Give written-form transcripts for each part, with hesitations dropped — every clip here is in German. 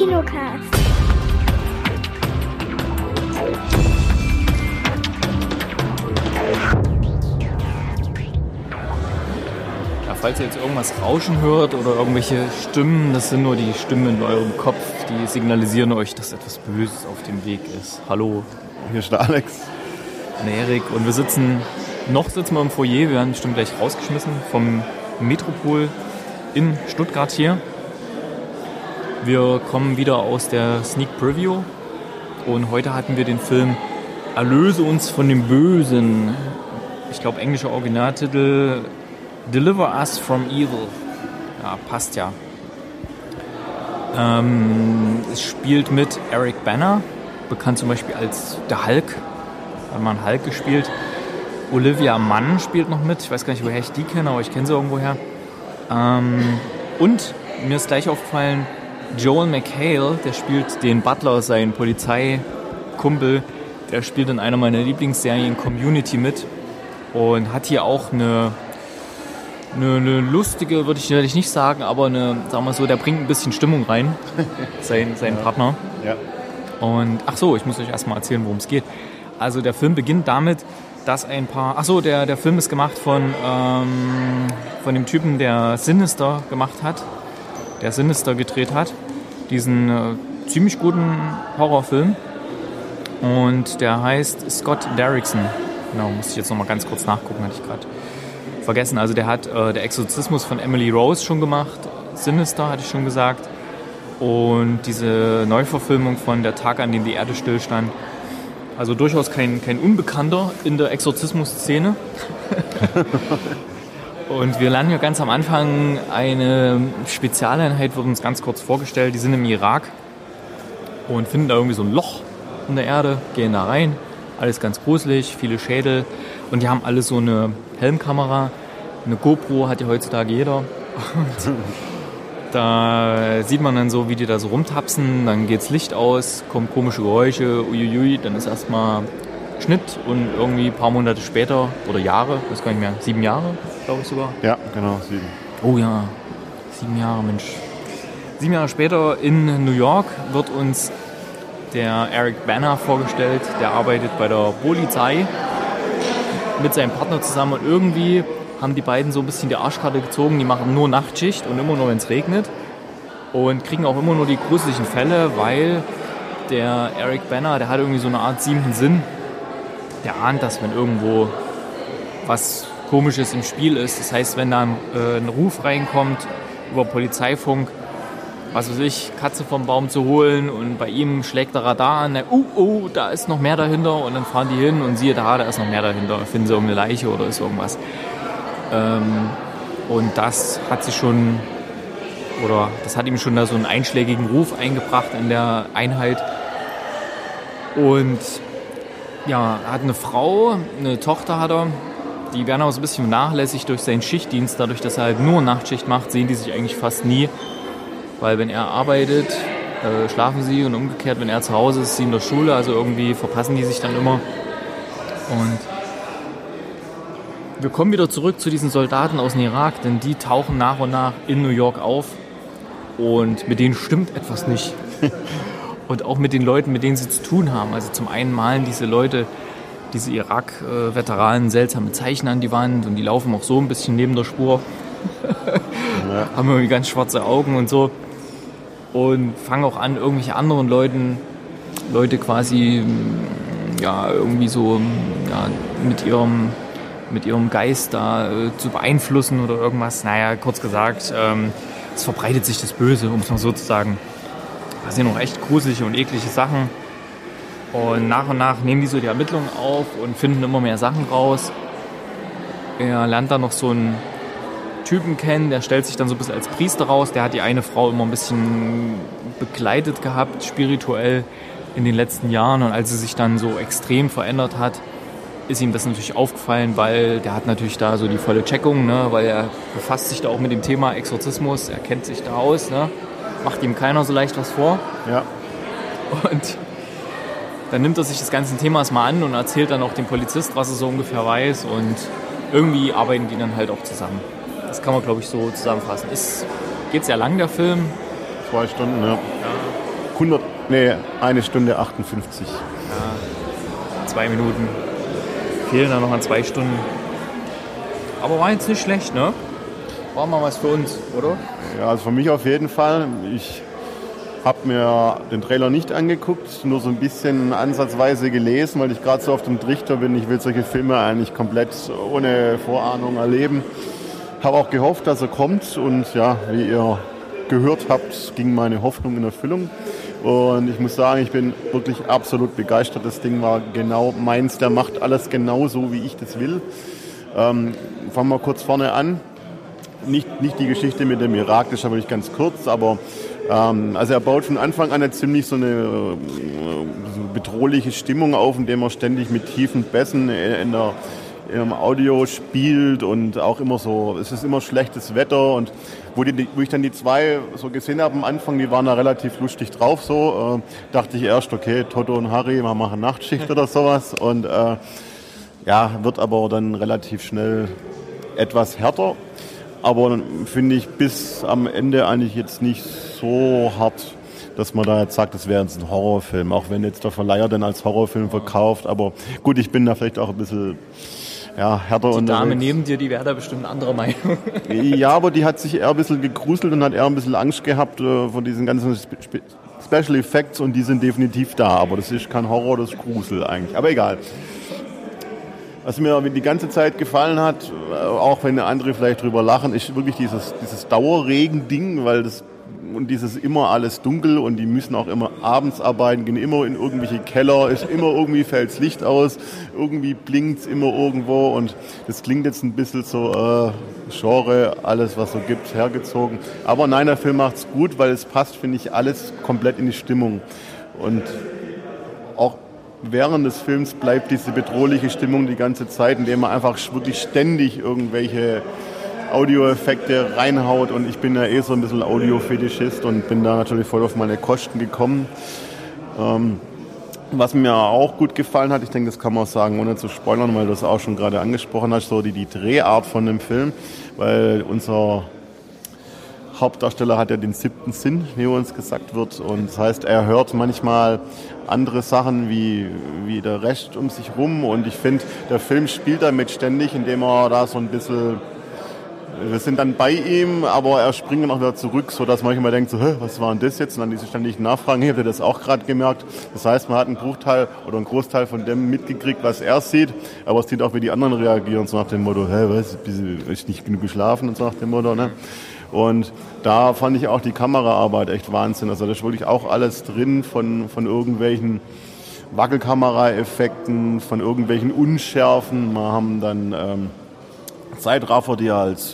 Kinocast. Ja, falls ihr jetzt irgendwas rauschen hört oder irgendwelche Stimmen, das sind nur die Stimmen in eurem Kopf, die signalisieren euch, dass etwas Böses auf dem Weg ist. Hallo. Hier ist der Alex. Und Erik. Und wir sitzen wir im Foyer, wir werden bestimmt gleich rausgeschmissen vom Metropol in Stuttgart hier. Wir kommen wieder aus der Sneak Preview und heute hatten wir den Film Erlöse uns von dem Bösen. Ich glaube, englischer Originaltitel Deliver Us from Evil. Ja, passt ja. Es spielt mit Eric Bana, bekannt zum Beispiel als der Hulk. Hat mal einen Hulk gespielt. Olivia Munn spielt noch mit. Ich weiß gar nicht, woher ich die kenne, aber ich kenne sie irgendwoher. Und mir ist gleich aufgefallen, Joel McHale, der spielt den Butler, seinen Polizeikumpel. Der spielt in einer meiner Lieblingsserien Community mit und hat hier auch eine lustige, würde ich nicht sagen, aber sagen wir so, der bringt ein bisschen Stimmung rein, sein Partner. Ja. Und ich muss euch erstmal erzählen, worum es geht. Also der Film beginnt damit, dass der Film ist gemacht von dem Typen, der Sinister gemacht hat, der Sinister gedreht hat, diesen ziemlich guten Horrorfilm. Und der heißt Scott Derrickson. Genau, muss ich jetzt nochmal ganz kurz nachgucken, hatte ich gerade vergessen. Also der hat der Exorzismus von Emily Rose schon gemacht, Sinister hatte ich schon gesagt. Und diese Neuverfilmung von Der Tag, an dem die Erde stillstand. Also durchaus kein Unbekannter in der Exorzismus-Szene. Und wir landen ja ganz am Anfang, eine Spezialeinheit wird uns ganz kurz vorgestellt. Die sind im Irak und finden da irgendwie so ein Loch in der Erde, gehen da rein. Alles ganz gruselig, viele Schädel. Und die haben alle so eine Helmkamera. Eine GoPro hat ja heutzutage jeder. Und da sieht man dann so, wie die da so rumtapsen. Dann geht's Licht aus, kommen komische Geräusche, uiuiui. Dann ist erstmal Schnitt und irgendwie ein paar Monate später oder Jahre, weiß gar nicht mehr, 7 Jahre, glaube ich sogar. Ja, genau, 7. Oh ja, 7 Jahre, Mensch. 7 Jahre später in New York wird uns der Eric Bana vorgestellt. Der arbeitet bei der Polizei mit seinem Partner zusammen und irgendwie haben die beiden so ein bisschen die Arschkarte gezogen. Die machen nur Nachtschicht und immer nur, wenn es regnet. Und kriegen auch immer nur die gruseligen Fälle, weil der Eric Bana, der hat irgendwie so eine Art 7. Sinn. Der ahnt, dass wenn irgendwo was Komisches im Spiel ist, das heißt, wenn da ein Ruf reinkommt über Polizeifunk, was weiß ich, Katze vom Baum zu holen und bei ihm schlägt der Radar an, da ist noch mehr dahinter und dann fahren die hin und siehe da ist noch mehr dahinter, finden sie irgendeine Leiche oder ist irgendwas. Und das hat ihm schon da so einen einschlägigen Ruf eingebracht in der Einheit. Und ja, er hat eine Frau, eine Tochter hat er, die werden aber so ein bisschen vernachlässigt durch seinen Schichtdienst. Dadurch, dass er halt nur Nachtschicht macht, sehen die sich eigentlich fast nie. Weil wenn er arbeitet, schlafen sie und umgekehrt, wenn er zu Hause ist, sie in der Schule. Also irgendwie verpassen die sich dann immer. Und wir kommen wieder zurück zu diesen Soldaten aus dem Irak, denn die tauchen nach und nach in New York auf. Und mit denen stimmt etwas nicht. Und auch mit den Leuten, mit denen sie zu tun haben. Also zum einen malen diese Leute, diese Irak-Veteranen seltsame Zeichen an die Wand und die laufen auch so ein bisschen neben der Spur. Ja. Haben irgendwie ganz schwarze Augen und so. Und fangen auch an, irgendwelche anderen Leute quasi irgendwie so mit ihrem Geist da zu beeinflussen oder irgendwas. Naja, kurz gesagt, es verbreitet sich das Böse, um es mal so zu sagen. Da sind noch echt gruselige und eklige Sachen. Und nach nehmen die so die Ermittlungen auf und finden immer mehr Sachen raus. Er lernt dann noch so einen Typen kennen, der stellt sich dann so ein bisschen als Priester raus. Der hat die eine Frau immer ein bisschen begleitet gehabt, spirituell in den letzten Jahren. Und als sie sich dann so extrem verändert hat, ist ihm das natürlich aufgefallen, weil der hat natürlich da so die volle Checkung, ne? Weil er befasst sich da auch mit dem Thema Exorzismus, er kennt sich da aus, ne? Macht ihm keiner so leicht was vor. Ja. Und dann nimmt er sich das ganze Thema mal an und erzählt dann auch dem Polizist, was er so ungefähr weiß. Und irgendwie arbeiten die dann halt auch zusammen. Das kann man, glaube ich, so zusammenfassen. Geht sehr lang, der Film. 2 Stunden, ja. 1 Stunde 58. Ja, 2 Minuten. Fehlen da noch an 2 Stunden. Aber war jetzt nicht schlecht, ne? War mal was für uns, oder? Ja, also für mich auf jeden Fall. Ich habe mir den Trailer nicht angeguckt, nur so ein bisschen ansatzweise gelesen, weil ich gerade so auf dem Trichter bin. Ich will solche Filme eigentlich komplett ohne Vorahnung erleben. Habe auch gehofft, dass er kommt und ja, wie ihr gehört habt, ging meine Hoffnung in Erfüllung. Und ich muss sagen, ich bin wirklich absolut begeistert. Das Ding war genau meins. Der macht alles genau so, wie ich das will. Fangen wir kurz vorne an. Nicht die Geschichte mit dem Irak, das ist aber nicht ganz kurz, aber also er baut von Anfang an ziemlich so eine so bedrohliche Stimmung auf, indem er ständig mit tiefen Bässen im Audio spielt und auch immer so, es ist immer schlechtes Wetter und wo ich dann die 2 so gesehen habe am Anfang, die waren da relativ lustig drauf so, dachte ich erst, okay, Toto und Harry, wir machen Nachtschicht oder sowas und ja, wird aber dann relativ schnell etwas härter, aber finde ich bis am Ende eigentlich jetzt nicht so hart, dass man da jetzt sagt, das wäre jetzt ein Horrorfilm, auch wenn jetzt der Verleiher den als Horrorfilm verkauft, aber gut, ich bin da vielleicht auch ein bisschen härter unterwegs. Die Dame neben dir, die wäre da bestimmt anderer Meinung. Ja, aber die hat sich eher ein bisschen gegruselt und hat eher ein bisschen Angst gehabt vor diesen ganzen Special Effects und die sind definitiv da. Aber das ist kein Horror, das ist Grusel eigentlich. Aber egal. Was mir die ganze Zeit gefallen hat, auch wenn andere vielleicht drüber lachen, ist wirklich dieses Dauerregen-Ding, weil das und dieses immer alles dunkel und die müssen auch immer abends arbeiten, gehen immer in irgendwelche Keller, ist immer irgendwie fällt's Licht aus, irgendwie blinkt's immer irgendwo und das klingt jetzt ein bisschen so Genre, alles was so gibt, hergezogen. Aber nein, der Film macht's gut, weil es passt, finde ich, alles komplett in die Stimmung. Und auch während des Films bleibt diese bedrohliche Stimmung die ganze Zeit, indem man einfach wirklich ständig irgendwelche Audioeffekte reinhaut und ich bin ja so ein bisschen Audio-Fetischist und bin da natürlich voll auf meine Kosten gekommen. Was mir auch gut gefallen hat, ich denke, das kann man auch sagen, ohne zu spoilern, weil du das auch schon gerade angesprochen hast, so die Drehart von dem Film, weil unser Hauptdarsteller hat ja den 7. Sinn, wie uns gesagt wird und das heißt, er hört manchmal andere Sachen wie der Rest um sich rum und ich finde, der Film spielt damit ständig, indem er da so ein bisschen. Wir sind dann bei ihm, aber er springt noch wieder zurück, sodass man manchmal denkt, so, was war denn das jetzt? Und dann diese ständigen Nachfragen, habt ihr das auch gerade gemerkt? Das heißt, man hat einen Bruchteil oder einen Großteil von dem mitgekriegt, was er sieht, aber es sieht auch, wie die anderen reagieren, so nach dem Motto, was, ist nicht genug geschlafen und so nach dem Motto, ne? Und da fand ich auch die Kameraarbeit echt Wahnsinn. Also da ist wirklich auch alles drin von irgendwelchen Wackelkameraeffekten, von irgendwelchen Unschärfen. Wir haben dann Zeitraffer, die als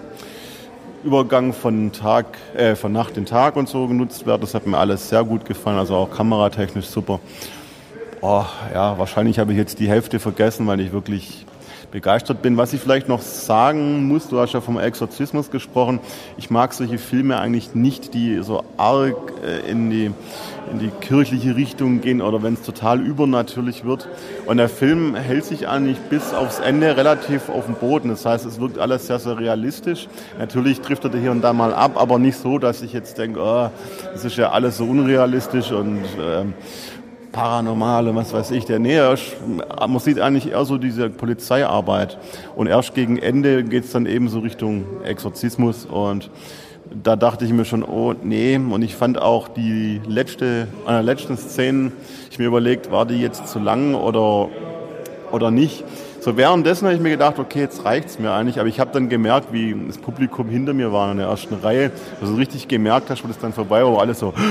Übergang von Nacht in Tag und so genutzt werden. Das hat mir alles sehr gut gefallen, also auch kameratechnisch super. Wahrscheinlich habe ich jetzt die Hälfte vergessen, weil ich wirklich begeistert bin. Was ich vielleicht noch sagen muss, du hast ja vom Exorzismus gesprochen, ich mag solche Filme eigentlich nicht, die so arg in die kirchliche Richtung gehen oder wenn es total übernatürlich wird. Und der Film hält sich eigentlich bis aufs Ende relativ auf dem Boden. Das heißt, es wirkt alles sehr, sehr realistisch. Natürlich trifft er hier und da mal ab, aber nicht so, dass ich jetzt denke, das ist ja alles so unrealistisch und paranormal und was weiß ich. Man sieht eigentlich eher so diese Polizeiarbeit. Und erst gegen Ende geht es dann eben so Richtung Exorzismus und da dachte ich mir schon, oh nee, und ich fand auch die letzten Szenen, ich mir überlegt, war die jetzt zu lang oder nicht. So währenddessen habe ich mir gedacht, okay, jetzt reicht's mir eigentlich, aber ich habe dann gemerkt, wie das Publikum hinter mir war in der ersten Reihe, also richtig gemerkt hast, wo das dann vorbei war, wo alles so.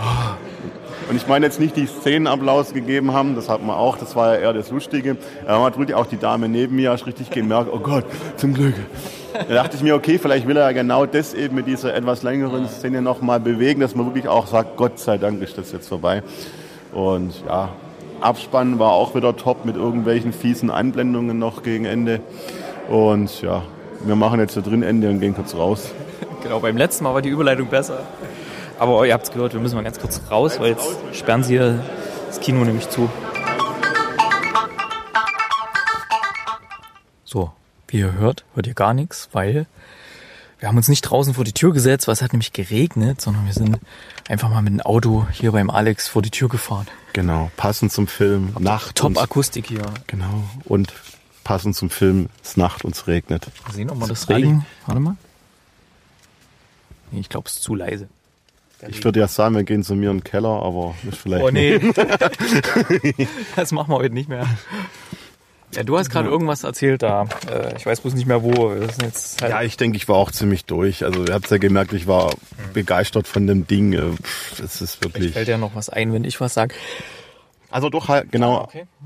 Und ich meine jetzt nicht die Szenenapplaus gegeben haben, das hat man auch, das war ja eher das Lustige. Aber man hat wirklich auch die Dame neben mir hast richtig gemerkt, oh Gott, zum Glück. Da dachte ich mir, okay, vielleicht will er ja genau das eben mit dieser etwas längeren Szene nochmal bewegen, dass man wirklich auch sagt, Gott sei Dank ist das jetzt vorbei. Und ja, Abspann war auch wieder top mit irgendwelchen fiesen Einblendungen noch gegen Ende. Und ja, wir machen jetzt da drin Ende und gehen kurz raus. Genau, beim letzten Mal war die Überleitung besser. Aber ihr habt es gehört, wir müssen mal ganz kurz raus, weil jetzt sperren sie hier das Kino nämlich zu. So, wie ihr hört ihr gar nichts, weil Wir haben uns nicht draußen vor die Tür gesetzt, weil es hat nämlich geregnet, sondern wir sind einfach mal mit dem Auto hier beim Alex vor die Tür gefahren. Genau, passend zum Film Nacht. Top-Akustik hier. Genau, und passend zum Film es Nacht und es regnet. Mal sehen, ob man das Regen... Warte mal. Nee, ich glaube, es ist zu leise. Ich würde ja sagen, wir gehen zu mir in den Keller, aber ist vielleicht... Oh nee, das machen wir heute nicht mehr. Ja, du hast gerade irgendwas erzählt da. Ich weiß bloß nicht mehr wo. Das ist jetzt halt ja, ich denke, ich war auch ziemlich durch. Also ihr habt ja gemerkt, ich war begeistert von dem Ding. Es ist wirklich... Vielleicht fällt ja noch was ein, wenn ich was sage. Also doch, halt, genau.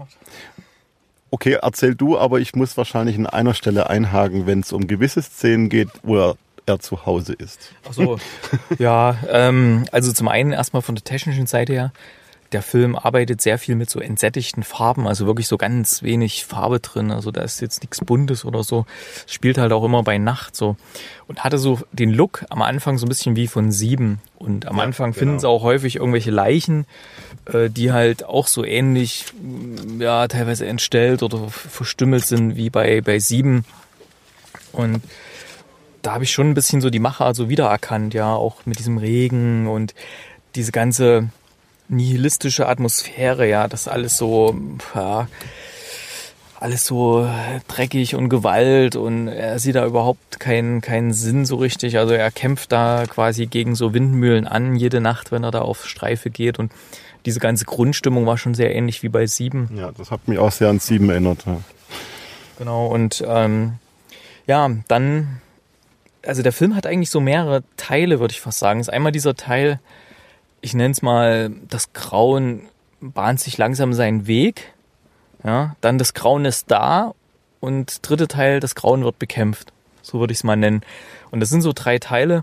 Okay, erzähl du, aber ich muss wahrscheinlich an einer Stelle einhaken, wenn es um gewisse Szenen geht, wo er zu Hause ist. Ach so, ja. Also zum einen erstmal von der technischen Seite her. Der Film arbeitet sehr viel mit so entsättigten Farben, also wirklich so ganz wenig Farbe drin. Also da ist jetzt nichts Buntes oder so. Spielt halt auch immer bei Nacht so. Und hatte so den Look am Anfang so ein bisschen wie von 7. Und am Anfang finden sie auch häufig irgendwelche Leichen, die halt auch so ähnlich, ja, teilweise entstellt oder verstümmelt sind wie bei 7. Und da habe ich schon ein bisschen so die Macher so wiedererkannt, ja, auch mit diesem Regen und diese ganze nihilistische Atmosphäre, ja, das alles so, ja, alles so dreckig und Gewalt und er sieht da überhaupt keinen Sinn so richtig. Also er kämpft da quasi gegen so Windmühlen an jede Nacht, wenn er da auf Streife geht und diese ganze Grundstimmung war schon sehr ähnlich wie bei 7. Ja, das hat mich auch sehr an 7 erinnert. Ja. Genau und ja, dann, also der Film hat eigentlich so mehrere Teile, würde ich fast sagen. Es ist einmal dieser Teil, ich nenne es mal, das Grauen bahnt sich langsam seinen Weg. Ja, dann das Grauen ist da und dritte Teil, das Grauen wird bekämpft. So würde ich es mal nennen. Und das sind so 3 Teile,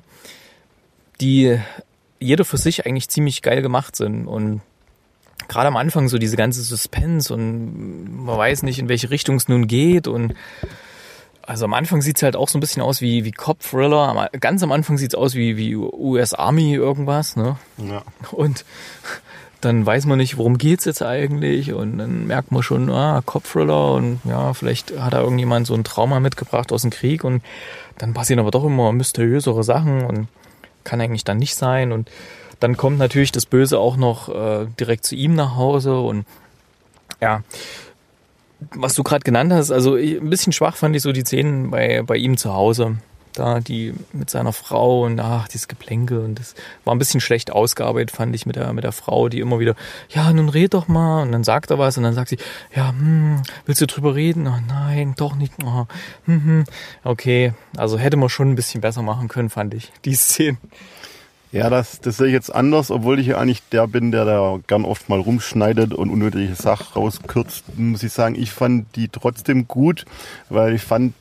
die jeder für sich eigentlich ziemlich geil gemacht sind. Und gerade am Anfang so diese ganze Suspense und man weiß nicht, in welche Richtung es nun geht. Und also am Anfang sieht es halt auch so ein bisschen aus wie Cop-Thriller. Ganz am Anfang sieht es aus wie US Army irgendwas. Ne? Ja. Und dann weiß man nicht, worum geht's jetzt eigentlich. Und dann merkt man schon, Cop-Thriller. Und ja, vielleicht hat da irgendjemand so ein Trauma mitgebracht aus dem Krieg. Und dann passieren aber doch immer mysteriösere Sachen. Und kann eigentlich dann nicht sein. Und dann kommt natürlich das Böse auch noch direkt zu ihm nach Hause. Und ja, was du gerade genannt hast, also ein bisschen schwach fand ich so die Szenen bei ihm zu Hause. Da die mit seiner Frau und dieses Geplänkel und das war ein bisschen schlecht ausgearbeitet, fand ich mit der Frau, die immer wieder, ja, nun red doch mal und dann sagt er was und dann sagt sie, ja, willst du drüber reden? Oh, nein, doch nicht. Oh, Okay, also hätte man schon ein bisschen besser machen können, fand ich, die Szenen. Ja, das sehe ich jetzt anders, obwohl ich ja eigentlich der bin, der da gern oft mal rumschneidet und unnötige Sachen rauskürzt, muss ich sagen, ich fand die trotzdem gut, weil ich fand,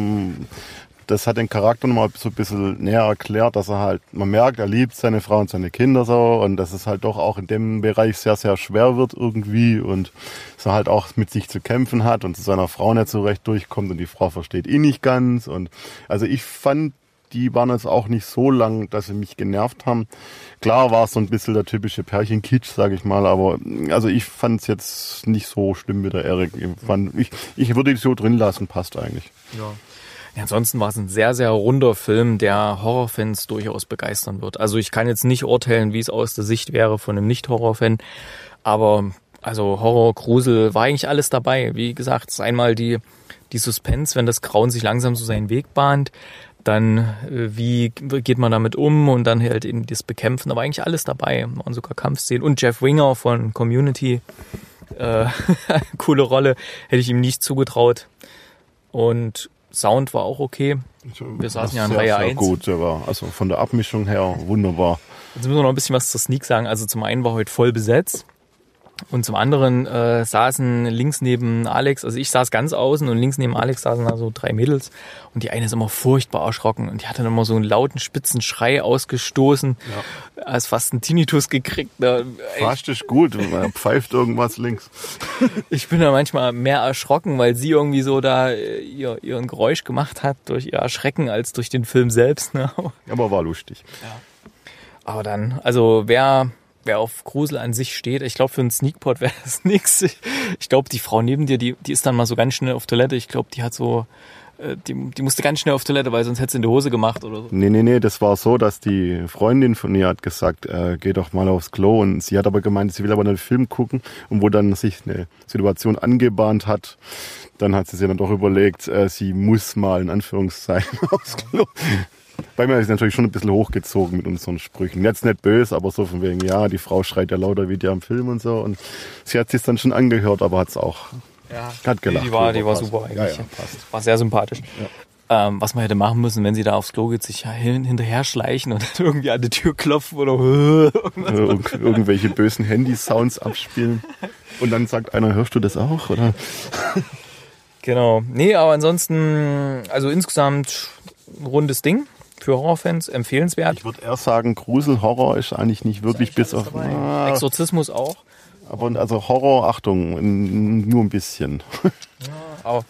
das hat den Charakter nochmal so ein bisschen näher erklärt, dass er halt, man merkt, er liebt seine Frau und seine Kinder so und dass es halt doch auch in dem Bereich sehr, sehr schwer wird irgendwie und dass er halt auch mit sich zu kämpfen hat und zu seiner Frau nicht so recht durchkommt und die Frau versteht ihn nicht ganz und also ich fand, die waren jetzt auch nicht so lang, dass sie mich genervt haben. Klar war es so ein bisschen der typische Pärchenkitsch, sage ich mal, aber also ich fand es jetzt nicht so schlimm wie der Erik. Ich würde die so drin lassen, passt eigentlich. Ja, ansonsten war es ein sehr, sehr runder Film, der Horrorfans durchaus begeistern wird. Also ich kann jetzt nicht urteilen, wie es aus der Sicht wäre von einem Nicht-Horror-Fan, aber also Horror, Grusel, war eigentlich alles dabei. Wie gesagt, es ist einmal die Suspense, wenn das Grauen sich langsam so seinen Weg bahnt, dann wie geht man damit um und dann halt in das Bekämpfen, aber eigentlich alles dabei. Und sogar Kampfszenen und Jeff Winger von Community, coole Rolle, hätte ich ihm nicht zugetraut. Und Sound war auch okay. Wir saßen ja in Reihe 1. Sehr gut, der war also von der Abmischung her wunderbar. Jetzt müssen wir noch ein bisschen was zur Sneak sagen. Also zum einen war heute voll besetzt. Und zum anderen saßen links neben Alex, also ich saß ganz außen und links neben Alex saßen da so 3 Mädels und die eine ist immer furchtbar erschrocken und die hat dann immer so einen lauten, spitzen Schrei ausgestoßen, als fast einen Tinnitus gekriegt. Fast ist gut, er pfeift irgendwas links. Ich bin da manchmal mehr erschrocken, weil sie irgendwie so da ihren Geräusch gemacht hat durch ihr Erschrecken als durch den Film selbst. Ne? Aber war lustig. Ja. Aber dann, also wer wer auf Grusel an sich steht, ich glaube, für einen Sneakpot wäre das nichts. Ich glaube, die Frau neben dir, die ist dann mal so ganz schnell auf Toilette. Ich glaube, die hat so, die musste ganz schnell auf Toilette, weil sonst hätte sie in die Hose gemacht oder so. Nee, das war so, dass die Freundin von ihr hat gesagt, geh doch mal aufs Klo. Und sie hat aber gemeint, sie will aber einen Film gucken. Und wo dann sich eine Situation angebahnt hat, dann hat sie sich dann doch überlegt, sie muss mal in Anführungszeichen aufs Klo. Bei mir ist es natürlich schon ein bisschen hochgezogen mit unseren Sprüchen. Jetzt nicht böse, aber so von wegen, ja, die Frau schreit ja lauter wie die am Film und so. Und sie hat sich dann schon angehört, aber hat es auch hat gelacht. Die war super eigentlich. Ja, passt. War sehr sympathisch. Ja. Was man hätte machen müssen, wenn sie da aufs Klo geht, sich hinterher schleichen und dann irgendwie an die Tür klopfen oder irgendwelche bösen Handy-Sounds abspielen. Und dann sagt einer, hörst du das auch? Oder? Genau. Nee, aber ansonsten, also insgesamt ein rundes Ding. Für Horrorfans empfehlenswert. Ich würde eher sagen, Grusel-Horror ist eigentlich nicht wirklich bis auf... Exorzismus auch. Aber also Horror, Achtung, nur ein bisschen. Ja, aber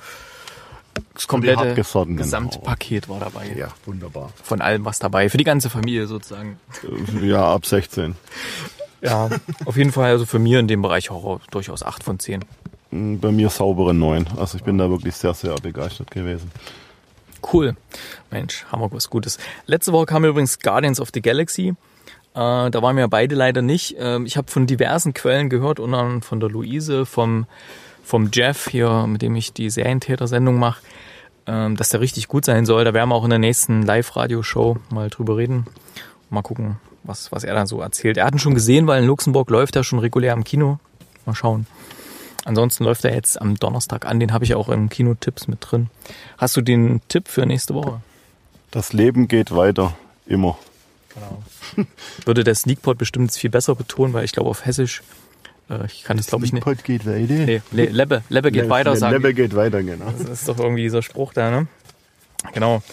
das komplette Gesamtpaket war dabei. Ja, wunderbar. Von allem was dabei. Für die ganze Familie sozusagen. Ja, ab 16. Ja, auf jeden Fall also für mich in dem Bereich Horror durchaus 8 von 10. Bei mir saubere 9. Also ich bin da wirklich sehr, sehr begeistert gewesen. Cool. Mensch, haben wir was Gutes. Letzte Woche kam übrigens Guardians of the Galaxy. Da waren wir beide leider nicht. Ich habe von diversen Quellen gehört, unter anderem von der Luise, vom Jeff hier, mit dem ich die Serientäter-Sendung mache, dass der richtig gut sein soll. Da werden wir auch in der nächsten Live-Radio-Show mal drüber reden. Mal gucken, was er dann so erzählt. Er hat ihn schon gesehen, weil in Luxemburg läuft er schon regulär im Kino. Mal schauen. Ansonsten läuft er jetzt am Donnerstag an. Den habe ich auch im Kinotipps mit drin. Hast du den Tipp für nächste Woche? Das Leben geht weiter. Immer. Genau. Würde der Sneakpot bestimmt viel besser betonen, weil ich glaube auf Hessisch, ich kann das glaube ich nicht. Sneakpot geht weiter. Nee, Lebbe geht weiter, sagen Lebbe geht weiter, genau. Das ist doch irgendwie dieser Spruch da, ne? Genau.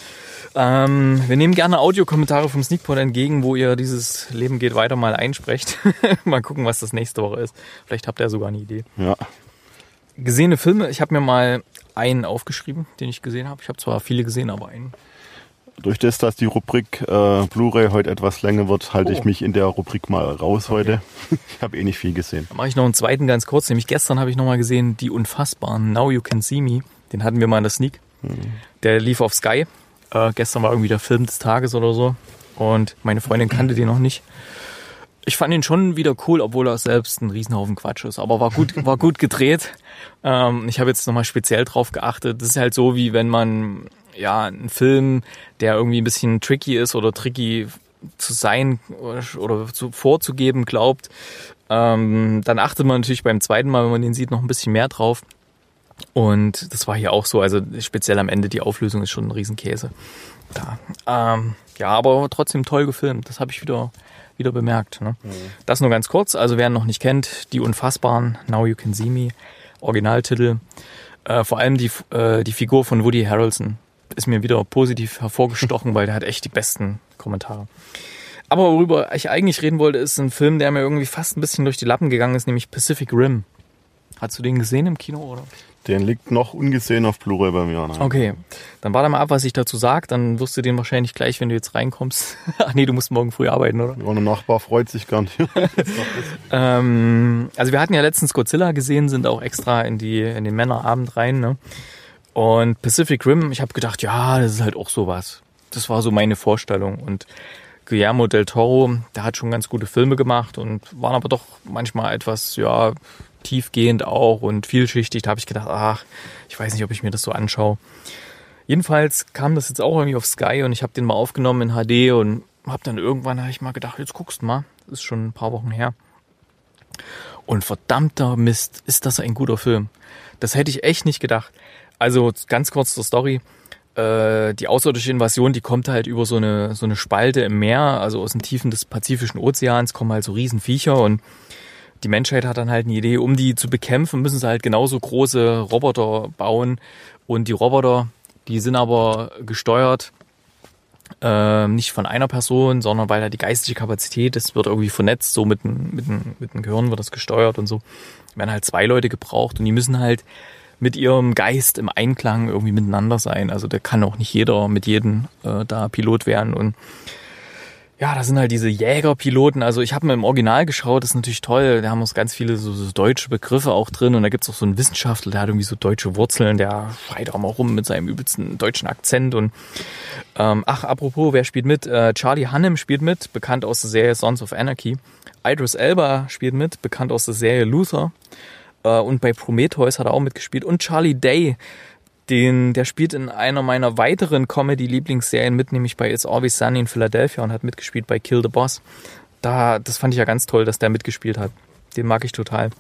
Wir nehmen gerne Audiokommentare vom Sneakpot entgegen, wo ihr dieses Leben geht weiter mal einsprecht. Mal gucken, was das nächste Woche ist. Vielleicht habt ihr sogar eine Idee. Ja. Gesehene Filme, ich habe mir mal einen aufgeschrieben, den ich gesehen habe. Ich habe zwar viele gesehen, aber einen. Durch das, dass die Rubrik Blu-ray heute etwas länger wird, halte ich mich in der Rubrik mal raus heute. Ich habe nicht viel gesehen. Dann mache ich noch einen zweiten ganz kurz. Nämlich gestern habe ich nochmal gesehen, Die Unfassbaren, Now You Can See Me. Den hatten wir mal in der Sneak. Der lief auf Sky. Gestern war irgendwie der Film des Tages oder so. Und meine Freundin kannte den noch nicht. Ich fand ihn schon wieder cool, obwohl er selbst ein Riesenhaufen Quatsch ist. Aber war gut gedreht. Ich habe jetzt nochmal speziell drauf geachtet. Das ist halt so, wie wenn man einen Film, der irgendwie ein bisschen tricky ist oder tricky zu sein oder vorzugeben glaubt, dann achtet man natürlich beim zweiten Mal, wenn man den sieht, noch ein bisschen mehr drauf. Und das war hier auch so, also speziell am Ende, die Auflösung ist schon ein Riesenkäse. Aber trotzdem toll gefilmt, das habe ich wieder bemerkt. Ne? Mhm. Das nur ganz kurz, also wer ihn noch nicht kennt, Die Unfassbaren, Now You Can See Me, Originaltitel. Vor allem die Figur von Woody Harrelson ist mir wieder positiv hervorgestochen, weil der hat echt die besten Kommentare. Aber worüber ich eigentlich reden wollte, ist ein Film, der mir irgendwie fast ein bisschen durch die Lappen gegangen ist, nämlich Pacific Rim. Hast du den gesehen im Kino, oder? Den liegt noch ungesehen auf Blu-ray bei mir. Nein. Okay, dann warte mal ab, was ich dazu sage. Dann wirst du den wahrscheinlich gleich, wenn du jetzt reinkommst. Ach nee, du musst morgen früh arbeiten, oder? Ja, der Nachbar freut sich gar nicht. Also wir hatten ja letztens Godzilla gesehen, sind auch extra in den Männerabend rein. Ne? Und Pacific Rim, ich habe gedacht, ja, das ist halt auch sowas. Das war so meine Vorstellung. Und Guillermo del Toro, der hat schon ganz gute Filme gemacht und waren aber doch manchmal etwas, tiefgehend auch und vielschichtig. Da habe ich gedacht, ich weiß nicht, ob ich mir das so anschaue. Jedenfalls kam das jetzt auch irgendwie auf Sky und ich habe den mal aufgenommen in HD und habe dann irgendwann mal gedacht, jetzt guckst du mal. Das ist schon ein paar Wochen her. Und verdammter Mist, ist das ein guter Film. Das hätte ich echt nicht gedacht. Also ganz kurz zur Story. Die außerirdische Invasion, die kommt halt über so eine Spalte im Meer, also aus den Tiefen des Pazifischen Ozeans kommen halt so Riesenviecher und die Menschheit hat dann halt eine Idee, um die zu bekämpfen, müssen sie halt genauso große Roboter bauen. Und die Roboter, die sind aber gesteuert, nicht von einer Person, sondern weil da die geistige Kapazität, das wird irgendwie vernetzt, so mit dem Gehirn wird das gesteuert und so. Werden halt 2 Leute gebraucht und die müssen halt mit ihrem Geist im Einklang irgendwie miteinander sein. Also da kann auch nicht jeder mit jedem da Pilot werden. Und Ja, das sind halt diese Jägerpiloten. Also ich habe mir im Original geschaut, das ist natürlich toll. Da haben uns ganz viele so deutsche Begriffe auch drin. Und da gibt's auch so einen Wissenschaftler, der hat irgendwie so deutsche Wurzeln. Der schreit auch mal rum mit seinem übelsten deutschen Akzent. Und apropos, wer spielt mit? Charlie Hunnam spielt mit, bekannt aus der Serie Sons of Anarchy. Idris Elba spielt mit, bekannt aus der Serie Luther. Und bei Prometheus hat er auch mitgespielt. Und Charlie Day, der spielt in einer meiner weiteren Comedy-Lieblingsserien mit, nämlich bei It's Always Sunny in Philadelphia und hat mitgespielt bei Kill the Boss. Das fand ich ja ganz toll, dass der mitgespielt hat. Den mag ich total.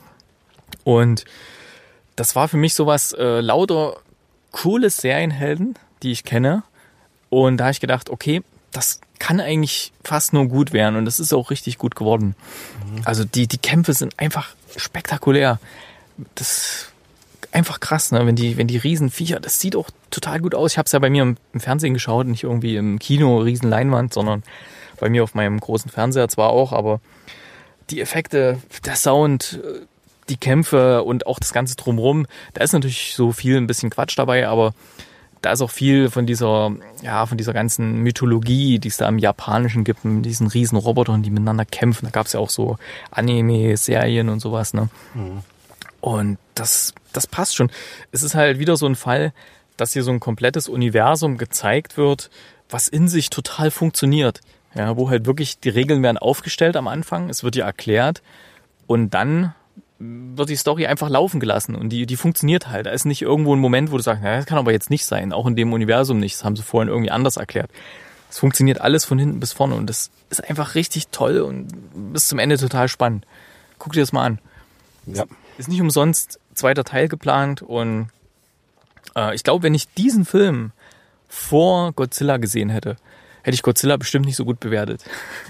Und das war für mich sowas, lauter coole Serienhelden, die ich kenne. Und da habe ich gedacht, okay, das kann eigentlich fast nur gut werden. Und das ist auch richtig gut geworden. Also die Kämpfe sind einfach spektakulär. Das einfach krass, ne? Wenn die Riesenviecher, das sieht auch total gut aus. Ich habe es ja bei mir im Fernsehen geschaut, nicht irgendwie im Kino, Riesenleinwand, sondern bei mir auf meinem großen Fernseher zwar auch, aber die Effekte, der Sound, die Kämpfe und auch das Ganze drumherum, da ist natürlich so viel ein bisschen Quatsch dabei, aber da ist auch viel von dieser ganzen Mythologie, die es da im Japanischen gibt, mit diesen riesen Robotern, die miteinander kämpfen. Da gab es ja auch so Anime-Serien und sowas, ne? Mhm. Und das passt schon. Es ist halt wieder so ein Fall, dass hier so ein komplettes Universum gezeigt wird, was in sich total funktioniert. Ja, wo halt wirklich die Regeln werden aufgestellt am Anfang, es wird dir erklärt und dann wird die Story einfach laufen gelassen und die funktioniert halt. Da ist nicht irgendwo ein Moment, wo du sagst, das kann aber jetzt nicht sein, auch in dem Universum nicht. Das haben sie vorhin irgendwie anders erklärt. Es funktioniert alles von hinten bis vorne und das ist einfach richtig toll und bis zum Ende total spannend. Guck dir das mal an. Ja. Ist nicht umsonst zweiter Teil geplant und ich glaube, wenn ich diesen Film vor Godzilla gesehen hätte ich Godzilla bestimmt nicht so gut bewertet.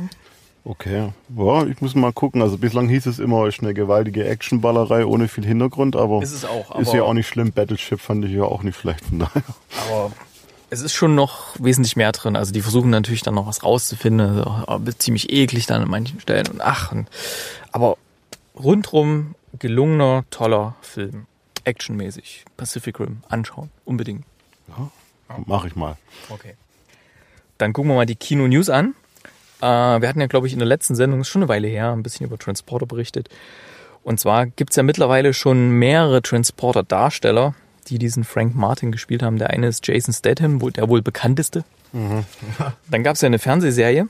Okay, ja, ich muss mal gucken. Also bislang hieß es immer, ist eine gewaltige Actionballerei ohne viel Hintergrund, aber ist es auch. Aber ist ja auch nicht schlimm. Battleship fand ich ja auch nicht schlecht, von daher. Aber es ist schon noch wesentlich mehr drin. Also die versuchen natürlich dann noch was rauszufinden. Also ziemlich eklig dann an manchen Stellen. Aber rundrum gelungener, toller Film. Actionmäßig. Pacific Rim. Anschauen. Unbedingt. Ja, mach ich mal. Okay. Dann gucken wir mal die Kino-News an. Wir hatten ja, glaube ich, in der letzten Sendung, ist schon eine Weile her, ein bisschen über Transporter berichtet. Und zwar gibt's ja mittlerweile schon mehrere Transporter-Darsteller, die diesen Frank Martin gespielt haben. Der eine ist Jason Statham, der wohl bekannteste. Mhm. Dann gab's ja eine Fernsehserie.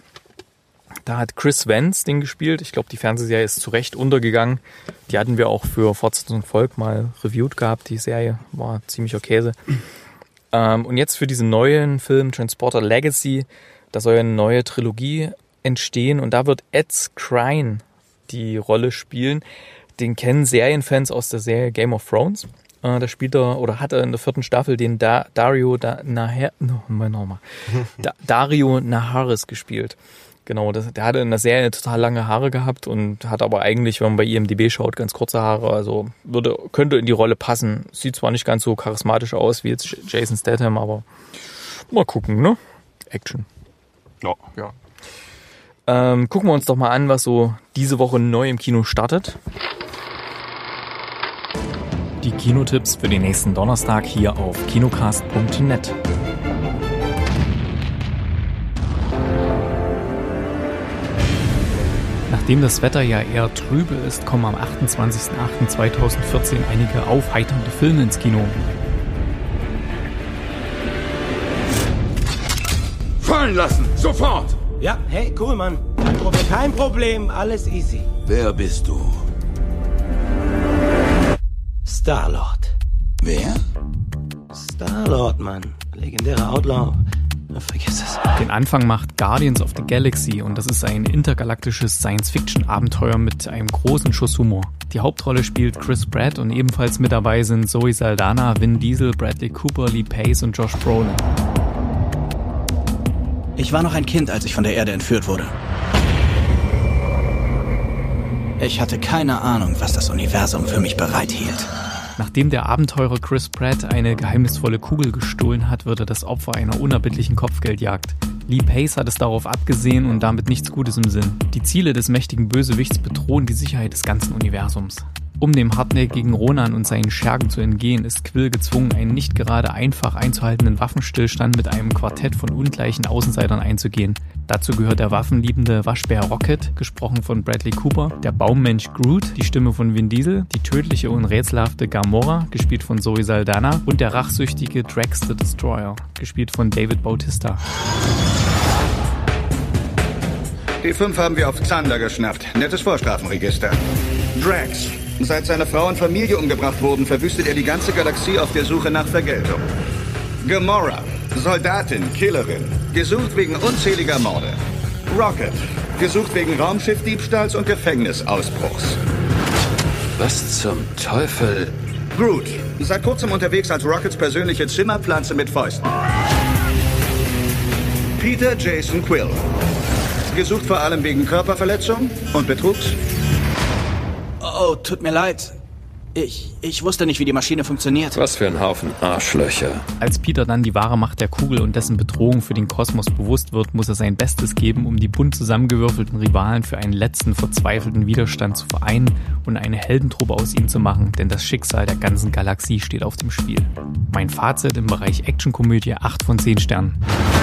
Da hat Chris Vance den gespielt. Ich glaube, die Fernsehserie ist zu Recht untergegangen. Die hatten wir auch für Fortsetzung Volk mal reviewed gehabt. Die Serie war ziemlicher Käse. Und jetzt für diesen neuen Film Transporter Legacy, da soll eine neue Trilogie entstehen und da wird Ed Skrein die Rolle spielen. Den kennen Serienfans aus der Serie Game of Thrones. Da spielt er oder hat er in der 4. Staffel den Dario Naharis gespielt. Genau, der hatte in der Serie total lange Haare gehabt und hat aber eigentlich, wenn man bei IMDb schaut, ganz kurze Haare. Also könnte in die Rolle passen. Sieht zwar nicht ganz so charismatisch aus wie jetzt Jason Statham, aber mal gucken, ne? Action. Ja. Gucken wir uns doch mal an, was so diese Woche neu im Kino startet. Die Kinotipps für den nächsten Donnerstag hier auf kinocast.net. Nachdem das Wetter ja eher trübe ist, kommen am 28.08.2014 einige aufheiternde Filme ins Kino. Fallen lassen! Sofort! Ja, hey, cool, Mann. Kein Problem, alles easy. Wer bist du? Star-Lord. Wer? Star-Lord, Mann. Legendärer Outlaw. Vergiss es. Den Anfang macht Guardians of the Galaxy und das ist ein intergalaktisches Science-Fiction-Abenteuer mit einem großen Schuss Humor. Die Hauptrolle spielt Chris Pratt und ebenfalls mit dabei sind Zoe Saldana, Vin Diesel, Bradley Cooper, Lee Pace und Josh Brolin. Ich war noch ein Kind, als ich von der Erde entführt wurde. Ich hatte keine Ahnung, was das Universum für mich bereithielt. Nachdem der Abenteurer Chris Pratt eine geheimnisvolle Kugel gestohlen hat, wird er das Opfer einer unerbittlichen Kopfgeldjagd. Lee Pace hat es darauf abgesehen und damit nichts Gutes im Sinn. Die Ziele des mächtigen Bösewichts bedrohen die Sicherheit des ganzen Universums. Um dem hartnäckigen Ronan und seinen Schergen zu entgehen, ist Quill gezwungen, einen nicht gerade einfach einzuhaltenden Waffenstillstand mit einem Quartett von ungleichen Außenseitern einzugehen. Dazu gehört der waffenliebende Waschbär Rocket, gesprochen von Bradley Cooper, der Baummensch Groot, die Stimme von Vin Diesel, die tödliche und rätselhafte Gamora, gespielt von Zoe Saldana, und der rachsüchtige Drax the Destroyer, gespielt von David Bautista. Die 5 haben wir auf Zander geschnappt. Nettes Vorstrafenregister. Drax. Seit seine Frau und Familie umgebracht wurden, verwüstet er die ganze Galaxie auf der Suche nach Vergeltung. Gamora. Soldatin, Killerin. Gesucht wegen unzähliger Morde. Rocket. Gesucht wegen Raumschiffdiebstahls und Gefängnisausbruchs. Was zum Teufel? Groot. Seit kurzem unterwegs als Rockets persönliche Zimmerpflanze mit Fäusten. Peter Jason Quill. Gesucht vor allem wegen Körperverletzung und Betrugs. Oh, tut mir leid. Ich wusste nicht, wie die Maschine funktioniert. Was für ein Haufen Arschlöcher. Als Peter dann die wahre Macht der Kugel und dessen Bedrohung für den Kosmos bewusst wird, muss er sein Bestes geben, um die bunt zusammengewürfelten Rivalen für einen letzten verzweifelten Widerstand zu vereinen und eine Heldentruppe aus ihnen zu machen, denn das Schicksal der ganzen Galaxie steht auf dem Spiel. Mein Fazit im Bereich Actionkomödie: 8 von 10 Sternen.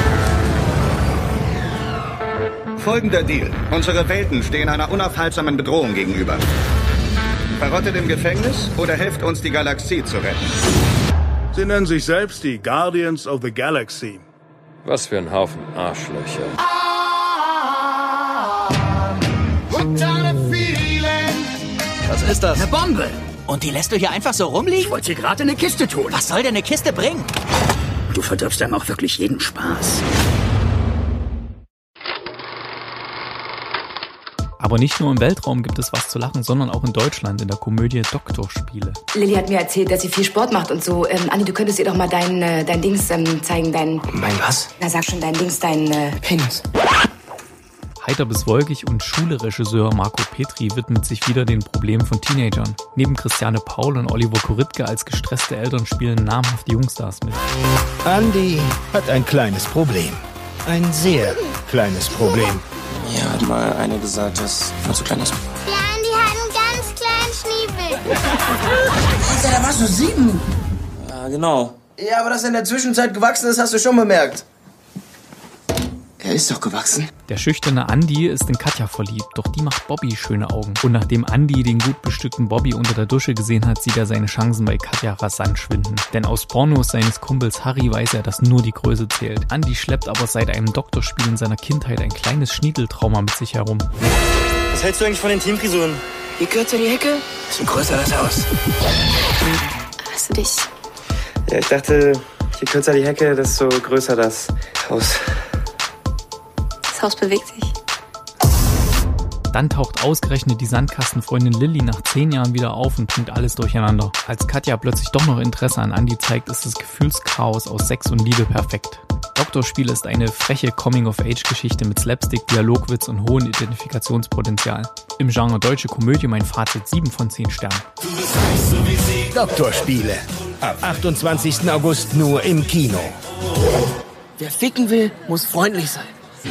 Folgender Deal. Unsere Welten stehen einer unaufhaltsamen Bedrohung gegenüber. Verrottet im Gefängnis oder helft uns, die Galaxie zu retten? Sie nennen sich selbst die Guardians of the Galaxy. Was für ein Haufen Arschlöcher. Was ist das? Eine Bombe. Und die lässt du hier einfach so rumliegen? Ich wollte hier gerade eine Kiste tun. Was soll denn eine Kiste bringen? Du verdirbst einem auch wirklich jeden Spaß. Aber nicht nur im Weltraum gibt es was zu lachen, sondern auch in Deutschland in der Komödie Doktorspiele. Lilly hat mir erzählt, dass sie viel Sport macht und so. Anni, du könntest ihr doch mal dein Dings zeigen, dein... Mein was? Na, sag schon, dein Dings, dein... Penis. Heiter bis wolkig und Schule-Regisseur Marco Petri widmet sich wieder den Problemen von Teenagern. Neben Christiane Paul und Oliver Koritke als gestresste Eltern spielen namhafte Jungstars mit. Andi hat ein kleines Problem. Ein sehr kleines Problem. Ja, hat mal eine gesagt, dass er zu klein ist. Ja, Andi hat einen ganz kleinen Schniebel. Alter, da warst du 7. Ja, genau. Ja, aber dass er in der Zwischenzeit gewachsen ist, hast du schon bemerkt. Er ist doch gewachsen. Der schüchterne Andi ist in Katja verliebt, doch die macht Bobby schöne Augen. Und nachdem Andi den gut bestückten Bobby unter der Dusche gesehen hat, sieht er seine Chancen bei Katja rasant schwinden. Denn aus Pornos seines Kumpels Harry weiß er, dass nur die Größe zählt. Andi schleppt aber seit einem Doktorspiel in seiner Kindheit ein kleines Schniedeltrauma mit sich herum. Was hältst du eigentlich von den Teamfrisuren? Je kürzer die Hecke, desto größer das Haus. Hast du dich? Ja, ich dachte, je kürzer die Hecke, desto größer das Haus. Das Haus bewegt sich. Dann taucht ausgerechnet die Sandkastenfreundin Lilly nach 10 Jahren wieder auf und bringt alles durcheinander. Als Katja plötzlich doch noch Interesse an Andi zeigt, ist das Gefühlschaos aus Sex und Liebe perfekt. Doktorspiel ist eine freche Coming-of-Age-Geschichte mit Slapstick, Dialogwitz und hohem Identifikationspotenzial. Im Genre deutsche Komödie mein Fazit: 7 von 10 Sternen. Doktorspiele. Ab 28. August nur im Kino. Wer ficken will, muss freundlich sein.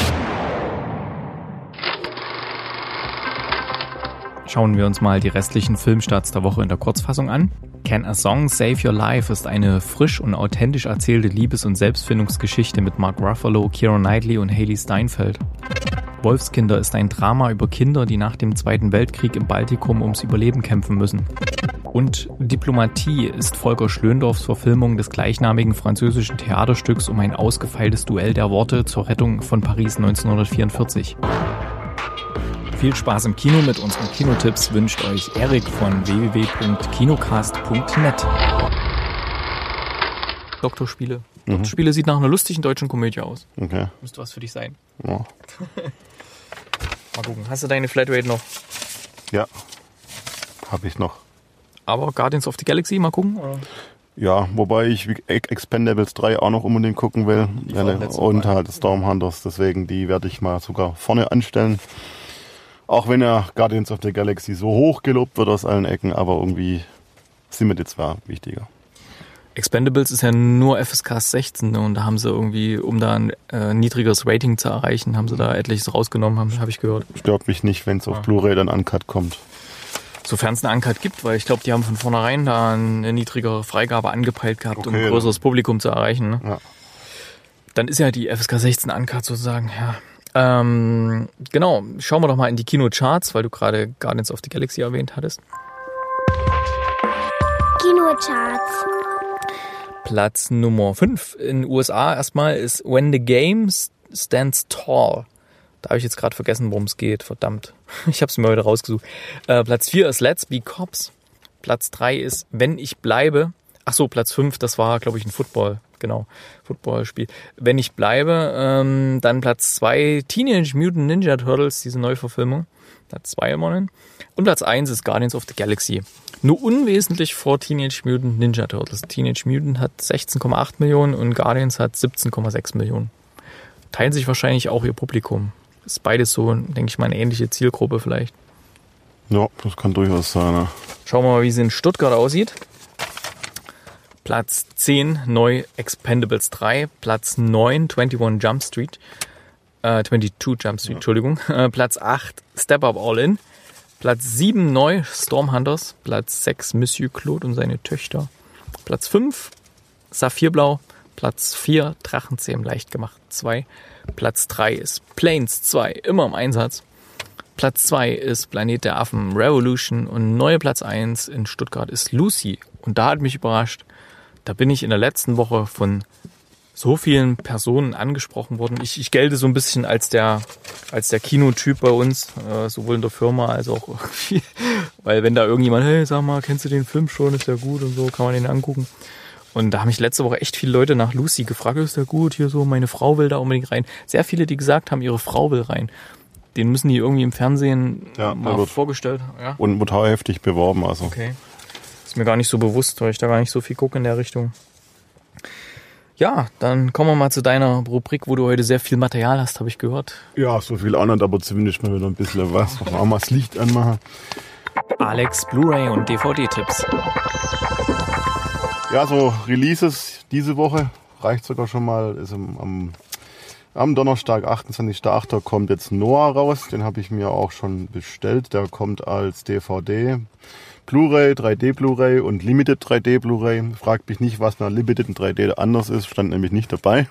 Schauen wir uns mal die restlichen Filmstarts der Woche in der Kurzfassung an. Can a Song Save Your Life ist eine frisch und authentisch erzählte Liebes- und Selbstfindungsgeschichte mit Mark Ruffalo, Keira Knightley und Hailee Steinfeld. Wolfskinder ist ein Drama über Kinder, die nach dem Zweiten Weltkrieg im Baltikum ums Überleben kämpfen müssen. Und Diplomatie ist Volker Schlöndorffs Verfilmung des gleichnamigen französischen Theaterstücks um ein ausgefeiltes Duell der Worte zur Rettung von Paris 1944. Viel Spaß im Kino mit unseren Kinotipps wünscht euch Erik von www.kinocast.net. Doktorspiele. Doktorspiele sieht nach einer lustigen deutschen Komödie aus. Okay. Müsste was für dich sein. Ja. Mal gucken. Hast du deine Flatrate noch? Ja, habe ich noch. Aber Guardians of the Galaxy, mal gucken? Oder? Ja, wobei ich Expendables 3 auch noch unbedingt gucken will. Und halt Stormhunters, deswegen die werde ich mal sogar vorne anstellen. Auch wenn ja Guardians of the Galaxy so hoch gelobt wird aus allen Ecken, aber irgendwie sind mir die zwar wichtiger. Expendables ist ja nur FSK 16 und da haben sie irgendwie, um da ein niedrigeres Rating zu erreichen, haben sie da etliches rausgenommen, habe ich gehört. Stört mich nicht, wenn es auf Blu-ray dann uncut kommt. Sofern es eine Uncut gibt, weil ich glaube, die haben von vornherein da eine niedrigere Freigabe angepeilt gehabt, um ein größeres Publikum zu erreichen. Ne? Ja. Dann ist ja die FSK 16 Uncut sozusagen, ja. Genau, schauen wir doch mal in die Kinocharts, weil du gerade Guardians of the Galaxy erwähnt hattest. Kinocharts. Platz Nummer 5 in den USA erstmal ist When the Game Stands Tall. Da habe ich jetzt gerade vergessen, worum es geht, verdammt. Ich habe es mir heute rausgesucht. Platz 4 ist Let's Be Cops. Platz 3 ist Wenn ich bleibe. Ach so, Platz 5, das war, glaube ich, ein Footballspiel. Wenn ich bleibe, dann Platz 2 Teenage Mutant Ninja Turtles, diese Neuverfilmung. Platz 2 immer noch. Und Platz 1 ist Guardians of the Galaxy. Nur unwesentlich vor Teenage Mutant Ninja Turtles. Teenage Mutant hat 16,8 Millionen und Guardians hat 17,6 Millionen. Teilen sich wahrscheinlich auch ihr Publikum. Ist beides so, denke ich mal, eine ähnliche Zielgruppe vielleicht. Ja, das kann durchaus sein. Ja. Schauen wir mal, wie es in Stuttgart aussieht. Platz 10, neu Expendables 3. Platz 9, 22 Jump Street. Entschuldigung. Platz 8, Step Up All In. Platz 7, neu Stormhunters. Platz 6, Monsieur Claude und seine Töchter. Platz 5, Saphirblau. Platz 4, Drachenzähmen leicht gemacht 2. Platz 3 ist Planes 2, immer im Einsatz. Platz 2 ist Planet der Affen Revolution und neue Platz 1 in Stuttgart ist Lucy. Und da hat mich überrascht, da bin ich in der letzten Woche von so vielen Personen angesprochen worden. Ich gelte so ein bisschen als der Kinotyp bei uns, sowohl in der Firma als auch irgendwie, weil wenn da irgendjemand, hey, sag mal, kennst du den Film schon, ist der gut und so, kann man den angucken. Und da haben mich letzte Woche echt viele Leute nach Lucy gefragt, ist der gut, hier so, meine Frau will da unbedingt rein. Sehr viele, die gesagt haben, ihre Frau will rein. Den müssen die irgendwie im Fernsehen mal vorgestellt. Ja. Und total heftig beworben. Also. Okay. Ist mir gar nicht so bewusst, weil ich da gar nicht so viel gucke in der Richtung. Ja, dann kommen wir mal zu deiner Rubrik, wo du heute sehr viel Material hast, habe ich gehört. Ja, so viel auch nicht, aber zumindest mal wieder ein bisschen was. Auch mal das Licht anmachen. Alex, Blu-ray und DVD-Tipps. Ja, so Releases diese Woche reicht sogar schon mal. Ist am Donnerstag, 28.08. kommt jetzt Noah raus. Den habe ich mir auch schon bestellt. Der kommt als DVD, Blu-ray, 3D Blu-ray und Limited 3D Blu-ray. Fragt mich nicht, was nach Limited und 3D anders ist. Stand nämlich nicht dabei.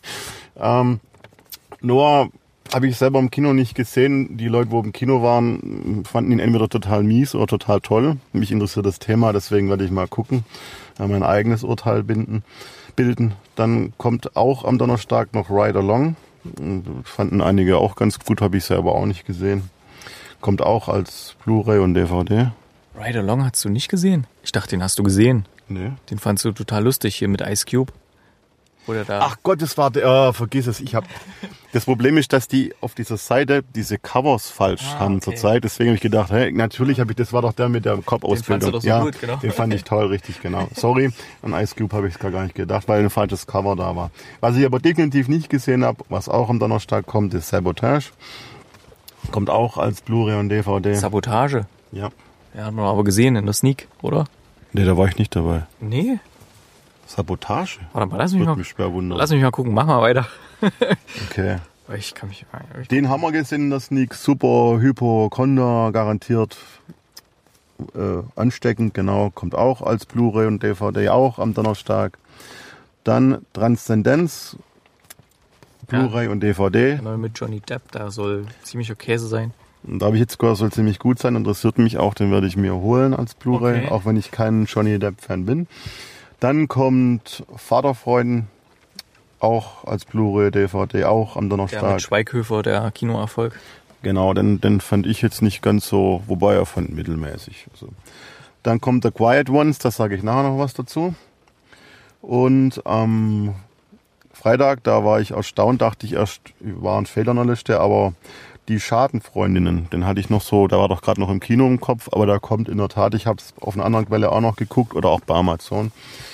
Noah habe ich selber im Kino nicht gesehen. Die Leute, wo im Kino waren, fanden ihn entweder total mies oder total toll. Mich interessiert das Thema, deswegen werde ich mal gucken, mein eigenes Urteil bilden. Dann kommt auch am Donnerstag noch Ride Along. Fanden einige auch ganz gut, habe ich selber auch nicht gesehen. Kommt auch als Blu-ray und DVD. Ride Along hast du nicht gesehen? Ich dachte, den hast du gesehen. Nee. Den fandst du total lustig hier mit Ice Cube. Oder da. Ach Gott, das war der, vergiss es. Das Problem ist, dass die auf dieser Seite diese Covers falsch haben zurzeit. Deswegen habe ich gedacht, hey, natürlich das war doch der mit der Kopfausbildung. Den fandst du doch so gut, genau. Den fand ich toll, richtig, genau. Sorry, an Ice Cube habe ich es gar nicht gedacht, weil ein falsches Cover da war. Was ich aber definitiv nicht gesehen habe, was auch am Donnerstag kommt, ist Sabotage. Kommt auch als Blu-ray und DVD. Sabotage? Ja. Ja, haben wir aber gesehen in der Sneak, oder? Nee, da war ich nicht dabei. Nee? Sabotage? Warte mal, lass mich mal gucken. Mach mal weiter. Okay. Ich kann mich Den haben wir gesehen in der Sneak. Super, Hypochonder, garantiert ansteckend, genau. Kommt auch als Blu-ray und DVD, auch am Donnerstag. Dann Transzendenz, Blu-ray und DVD. Genau, mit Johnny Depp, da soll ziemlicher Käse sein. Und da habe ich jetzt gehört, soll ziemlich gut sein. Interessiert mich auch, den werde ich mir holen als Blu-ray, auch wenn ich kein Johnny Depp-Fan bin. Dann kommt Vaterfreuden, auch als Blu-ray, DVD, auch am Donnerstag. Der mit Schweighöfer, der Kinoerfolg. Genau, den fand ich jetzt nicht ganz so, wobei er fand mittelmäßig. Also. Dann kommt The Quiet Ones, da sage ich nachher noch was dazu. Und am Freitag, da war ich erstaunt, dachte ich erst, war ein Fehler in der Liste, aber die Schadenfreundinnen, den hatte ich noch so, der war doch gerade noch im Kino im Kopf, aber der kommt in der Tat, ich habe es auf einer anderen Quelle auch noch geguckt oder auch bei Amazon.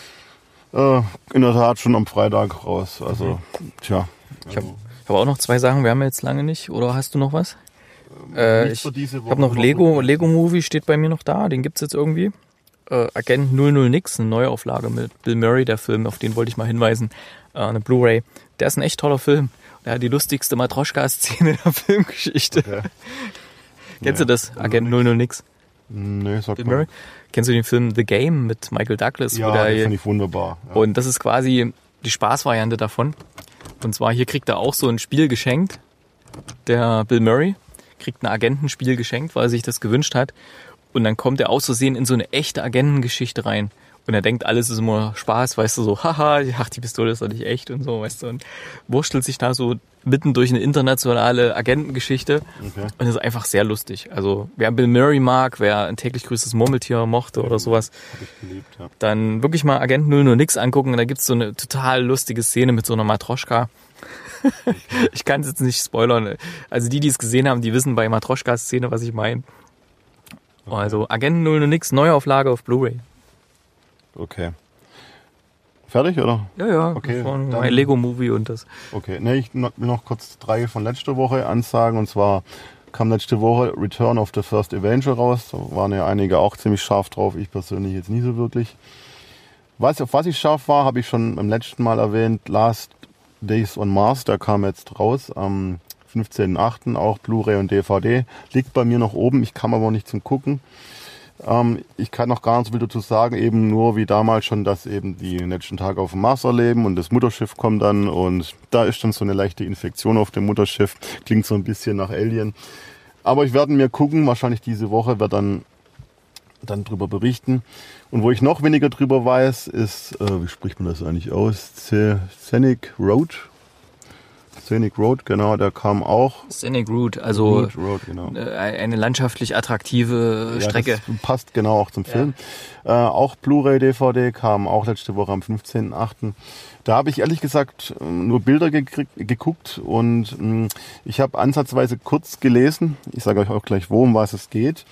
In der Tat schon am Freitag raus, also tja. Ich habe auch noch 2 Sachen, wir haben jetzt lange nicht, oder hast du noch was? Ich habe noch Lego Movie steht bei mir noch da, den gibt's jetzt irgendwie. Agent 00 Nix, eine Neuauflage mit Bill Murray, der Film, auf den wollte ich mal hinweisen, eine Blu-ray. Der ist ein echt toller Film. Der hat die lustigste Matroschka-Szene der Filmgeschichte. Okay. Kennst du das, Agent 00 Nix? Nee, sag Bill mal. Murray. Kennst du den Film The Game mit Michael Douglas? Ja, das finde ich wunderbar. Ja. Und das ist quasi die Spaßvariante davon. Und zwar hier kriegt er auch so ein Spiel geschenkt. Der Bill Murray kriegt ein Agentenspiel geschenkt, weil er sich das gewünscht hat. Und dann kommt er aus Versehen in so eine echte Agentengeschichte rein. Und er denkt, alles ist immer Spaß, weißt du, so, haha, ach, die Pistole ist doch nicht echt und so, weißt du. Und wurstelt sich da so mitten durch eine internationale Agentengeschichte. Okay. Und das ist einfach sehr lustig. Also, wer Bill Murray mag, wer ein täglich grüßtes Murmeltier mochte oder sowas, hab ich geliebt, ja. Dann wirklich mal Agent 009 angucken. Und da gibt's so eine total lustige Szene mit so einer Matroschka. Okay. Ich kann es jetzt nicht spoilern. Also die es gesehen haben, die wissen bei Matroschka-Szene, was ich meine. Okay. Also Agent 009, Neuauflage auf Blu-ray. Okay. Fertig, oder? Ja. Okay, das war mein Lego-Movie und das. Okay, ich will noch kurz 3 von letzter Woche ansagen. Und zwar kam letzte Woche Return of the First Avenger raus. Da waren ja einige auch ziemlich scharf drauf. Ich persönlich jetzt nie so wirklich. Auf was ich scharf war, habe ich schon beim letzten Mal erwähnt. Last Days on Mars, der kam jetzt raus am 15.08. Auch Blu-ray und DVD. Liegt bei mir noch oben, ich kam aber nicht zum Gucken. Ich kann noch gar nicht so viel dazu sagen, eben nur wie damals schon, dass eben die letzten Tage auf dem Mars erleben und das Mutterschiff kommt dann und da ist dann so eine leichte Infektion auf dem Mutterschiff. Klingt so ein bisschen nach Alien. Aber ich werde mir gucken, wahrscheinlich diese Woche werde dann drüber berichten. Und wo ich noch weniger drüber weiß, ist, wie spricht man das eigentlich aus? Scenic Road, genau, der kam auch. Scenic Route, also Road, genau. Eine landschaftlich attraktive Strecke. Das passt genau auch zum Film. Auch Blu-ray, DVD kam auch letzte Woche am 15.08. Da habe ich ehrlich gesagt nur Bilder geguckt und ich habe ansatzweise kurz gelesen. Ich sage euch auch gleich, um was es geht.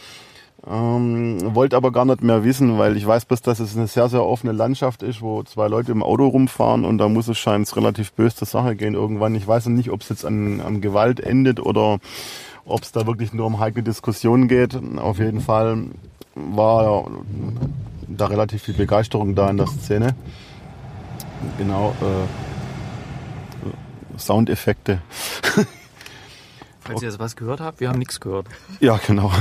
Wollte aber gar nicht mehr wissen, weil ich weiß bloß, dass es eine sehr, sehr offene Landschaft ist, wo 2 Leute im Auto rumfahren und da muss es scheint relativ böse zur Sache gehen irgendwann. Ich weiß nicht, ob es jetzt an Gewalt endet oder ob es da wirklich nur um heikle Diskussionen geht. Auf jeden Fall war da relativ viel Begeisterung da in der Szene. Genau, Soundeffekte. Falls ihr jetzt was gehört habt, wir haben nichts gehört. Ja, genau.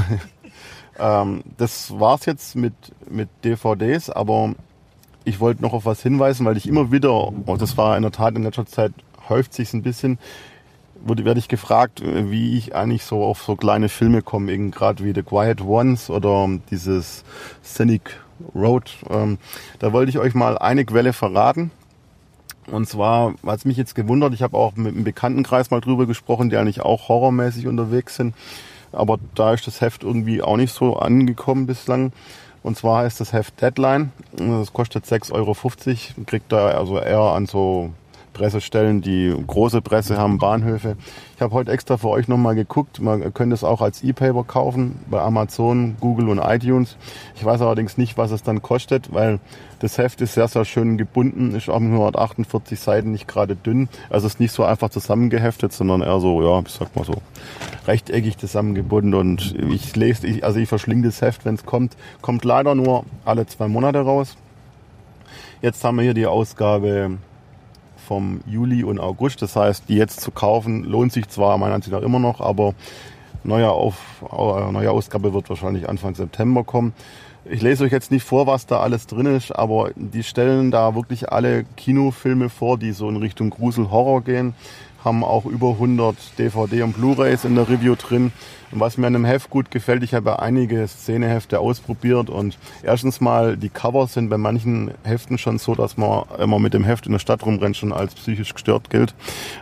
Das war's jetzt mit DVDs, aber ich wollte noch auf was hinweisen, weil ich immer wieder, und das war in der Tat in letzter Zeit, häuft sich's ein bisschen, werde ich gefragt, wie ich eigentlich so auf so kleine Filme komme, eben gerade wie The Quiet Ones oder dieses Scenic Road. Da wollte ich euch mal eine Quelle verraten. Und zwar hat es mich jetzt gewundert, ich habe auch mit einem Bekanntenkreis mal drüber gesprochen, die eigentlich auch horrormäßig unterwegs sind. Aber da ist das Heft irgendwie auch nicht so angekommen bislang. Und zwar heißt das Heft Deadline. Das kostet 6,50 Euro. Kriegt da also eher an so Pressestellen, die große Presse haben, Bahnhöfe. Ich habe heute extra für euch nochmal geguckt. Man könnte es auch als E-Paper kaufen bei Amazon, Google und iTunes. Ich weiß allerdings nicht, was es dann kostet, weil das Heft ist sehr, sehr schön gebunden, ist auch mit 148 Seiten nicht gerade dünn. Also es ist nicht so einfach zusammengeheftet, sondern eher so, ja, ich sag mal so, rechteckig zusammengebunden. Und ich verschlinge das Heft, wenn es kommt. Kommt leider nur alle 2 Monate raus. Jetzt haben wir hier die Ausgabe vom Juli und August. Das heißt, die jetzt zu kaufen, lohnt sich zwar meiner Ansicht nach immer noch, aber neue Ausgabe wird wahrscheinlich Anfang September kommen. Ich lese euch jetzt nicht vor, was da alles drin ist, aber die stellen da wirklich alle Kinofilme vor, die so in Richtung Grusel-Horror gehen. Haben auch über 100 DVD und Blu-rays in der Review drin. Und was mir an dem Heft gut gefällt, ich habe ja einige Szenehefte ausprobiert und erstens mal, die Covers sind bei manchen Heften schon so, dass man immer mit dem Heft in der Stadt rumrennt, schon als psychisch gestört gilt.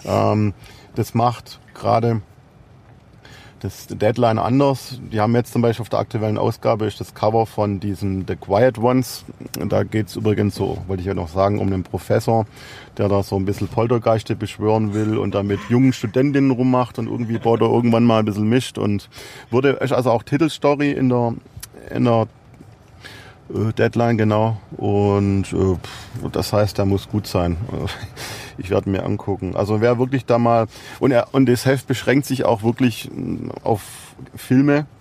Das macht gerade das Deadline anders. Die haben jetzt zum Beispiel auf der aktuellen Ausgabe ist das Cover von diesem The Quiet Ones. Da geht es übrigens so, wollte ich ja noch sagen, um einen Professor, der da so ein bisschen Poltergeiste beschwören will und da mit jungen Studentinnen rummacht und irgendwie baut er irgendwann mal ein bisschen mischt und ist also auch Titelstory in der Deadline, genau. Und das heißt, der muss gut sein. Ich werde mir angucken. Also wer wirklich da mal... Und das Heft beschränkt sich auch wirklich auf Filme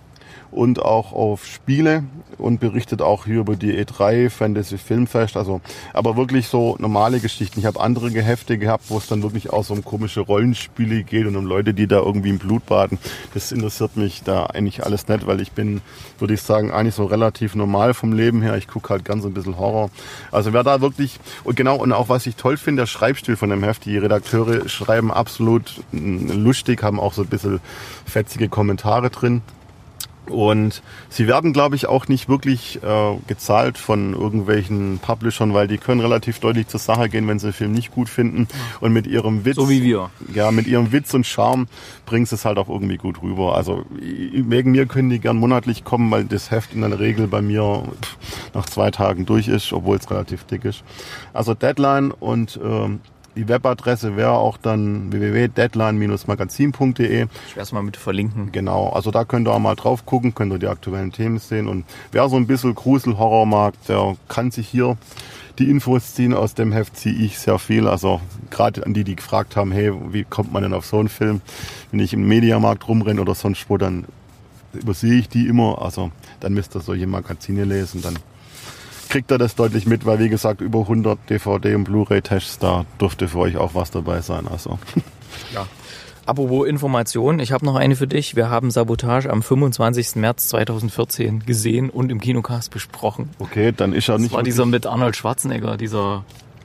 und auch auf Spiele und berichtet auch hier über die E3 Fantasy Filmfest, also aber wirklich so normale Geschichten. Ich habe andere Gehefte gehabt, wo es dann wirklich auch so um komische Rollenspiele geht und um Leute, die da irgendwie im Blut baden. Das interessiert mich da eigentlich alles nicht, weil ich bin, würde ich sagen, eigentlich so relativ normal vom Leben her. Ich gucke halt ganz ein bisschen Horror. Also wer da wirklich, und genau, und auch was ich toll finde, der Schreibstil von dem Heft, die Redakteure schreiben absolut lustig, haben auch so ein bisschen fetzige Kommentare drin. Und sie werden, glaube ich, auch nicht wirklich gezahlt von irgendwelchen Publishern, weil die können relativ deutlich zur Sache gehen, wenn sie den Film nicht gut finden. Und mit ihrem Witz, so wie wir. Ja, mit ihrem Witz und Charme bringen sie es halt auch irgendwie gut rüber. Also wegen mir können die gern monatlich kommen, weil das Heft in der Regel bei mir nach 2 Tagen durch ist, obwohl es relativ dick ist. Also Deadline und die Webadresse wäre auch dann www.deadline-magazin.de. Ich werde es mal mit verlinken. Genau, also da könnt ihr auch mal drauf gucken, könnt ihr die aktuellen Themen sehen. Und wer so ein bisschen Grusel-Horror mag, der kann sich hier die Infos ziehen. Aus dem Heft ziehe ich sehr viel. Also gerade an die gefragt haben, hey, wie kommt man denn auf so einen Film? Wenn ich im Mediamarkt rumrenne oder sonst wo, dann übersehe ich die immer. Also dann müsst ihr solche Magazine lesen, dann kriegt er das deutlich mit, weil wie gesagt über 100 DVD- und Blu-ray-Tests, da dürfte für euch auch was dabei sein. Also. Ja. Apropos Information, ich habe noch eine für dich. Wir haben Sabotage am 25. März 2014 gesehen und im Kinocast besprochen. Okay, dann ist er nicht... Das war dieser mit Arnold Schwarzenegger, dieser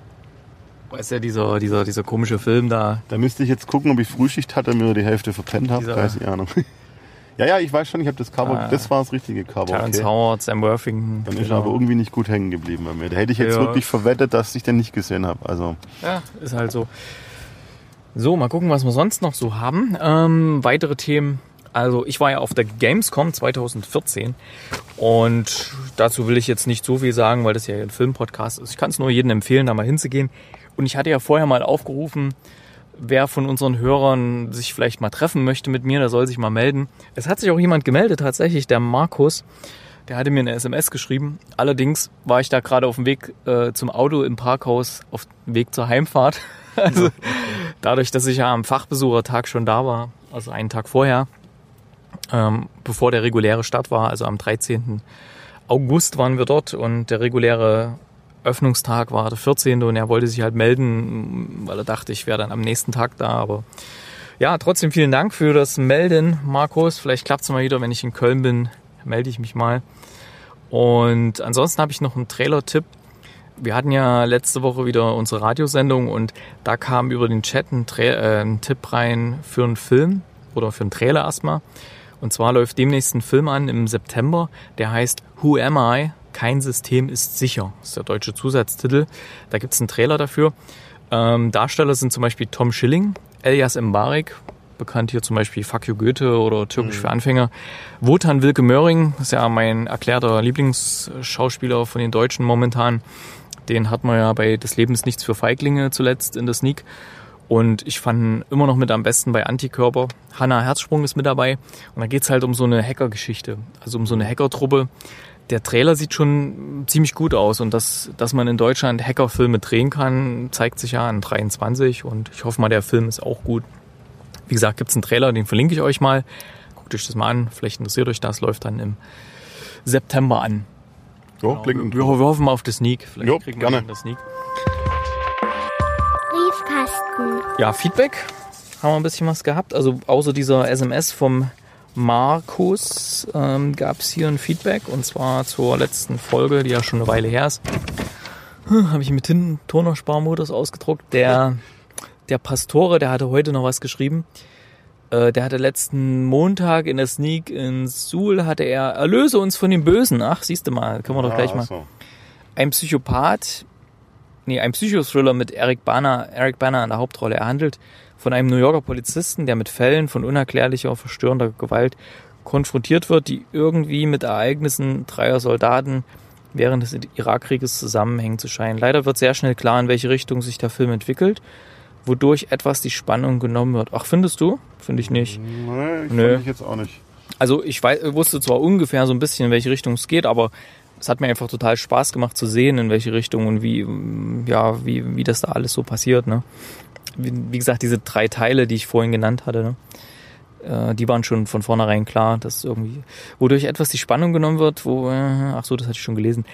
komische Film da. Da müsste ich jetzt gucken, ob ich Frühschicht hatte und mir die Hälfte verpennt habe. Keine Ahnung. Ja, ich weiß schon, ich habe das Cover, das war das richtige Cover. Terrence Howard, Sam Worthington. Dann ist er aber irgendwie nicht gut hängen geblieben bei mir. Da hätte ich jetzt wirklich verwettet, dass ich den nicht gesehen habe. Also. Ja, ist halt so. So, mal gucken, was wir sonst noch so haben. Weitere Themen. Also ich war ja auf der Gamescom 2014 und dazu will ich jetzt nicht so viel sagen, weil das ja ein Filmpodcast ist. Ich kann es nur jedem empfehlen, da mal hinzugehen. Und ich hatte ja vorher mal aufgerufen, wer von unseren Hörern sich vielleicht mal treffen möchte mit mir, der soll sich mal melden. Es hat sich auch jemand gemeldet, tatsächlich, der Markus. Der hatte mir eine SMS geschrieben. Allerdings war ich da gerade auf dem Weg zum Auto im Parkhaus, auf dem Weg zur Heimfahrt. Also dadurch, dass ich ja am Fachbesuchertag schon da war, also einen Tag vorher, bevor der reguläre Start war, also am 13. August waren wir dort und der reguläre Öffnungstag war der 14. und er wollte sich halt melden, weil er dachte, ich wäre dann am nächsten Tag da. Aber ja, trotzdem vielen Dank für das Melden, Markus. Vielleicht klappt es mal wieder, wenn ich in Köln bin, melde ich mich mal. Und ansonsten habe ich noch einen Trailer-Tipp. Wir hatten ja letzte Woche wieder unsere Radiosendung und da kam über den Chat ein Tipp rein für einen Film oder für einen Trailer erstmal. Und zwar läuft demnächst ein Film an im September, der heißt Who Am I? Kein System ist sicher. Das ist der deutsche Zusatztitel. Da gibt es einen Trailer dafür. Darsteller sind zum Beispiel Tom Schilling, Elias Mbarek, bekannt hier zum Beispiel Fuck You Goethe oder Türkisch für Anfänger. Wotan Wilke Möhring, das ist ja mein erklärter Lieblingsschauspieler von den Deutschen momentan. Den hat man ja bei Des Lebens nichts für Feiglinge zuletzt in der Sneak. Und ich fand ihn immer noch mit am besten bei Antikörper. Hannah Herzsprung ist mit dabei. Und da geht es halt um so eine Hackergeschichte, also um so eine Hackertruppe. Der Trailer sieht schon ziemlich gut aus und dass man in Deutschland Hackerfilme drehen kann, zeigt sich ja an 23 und ich hoffe mal, der Film ist auch gut. Wie gesagt, gibt es einen Trailer, den verlinke ich euch mal. Guckt euch das mal an, vielleicht interessiert euch das, läuft dann im September an. Jo, genau. Wir hoffen mal auf das Sneak. Vielleicht kriegen wir gerne das Sneak. Briefkasten. Ja, Feedback haben wir ein bisschen was gehabt. Also außer dieser SMS vom Markus gab es hier ein Feedback und zwar zur letzten Folge, die ja schon eine Weile her ist. Habe ich mit Tonersparmodus ausgedruckt. Der Pastore, der hatte heute noch was geschrieben. Der hatte letzten Montag in der Sneak in Suhl, hatte er Erlöse uns von den Bösen. Ach, siehst du mal, können wir doch gleich mal. So. Ein Psychothriller mit Eric Bana in der Hauptrolle. Er handelt von einem New Yorker Polizisten, der mit Fällen von unerklärlicher, verstörender Gewalt konfrontiert wird, die irgendwie mit Ereignissen dreier Soldaten während des Irakkrieges zusammenhängen zu scheinen. Leider wird sehr schnell klar, in welche Richtung sich der Film entwickelt, wodurch etwas die Spannung genommen wird. Ach, findest du? Finde ich nicht. Nee, fand ich jetzt auch nicht. Also ich wusste zwar ungefähr so ein bisschen, in welche Richtung es geht, aber es hat mir einfach total Spaß gemacht zu sehen, in welche Richtung und wie das da alles so passiert. Ne? Wie gesagt, diese 3 Teile, die ich vorhin genannt hatte. Ne? Die waren schon von vornherein klar, dass irgendwie, wodurch etwas die Spannung genommen wird, ach so, das hatte ich schon gelesen.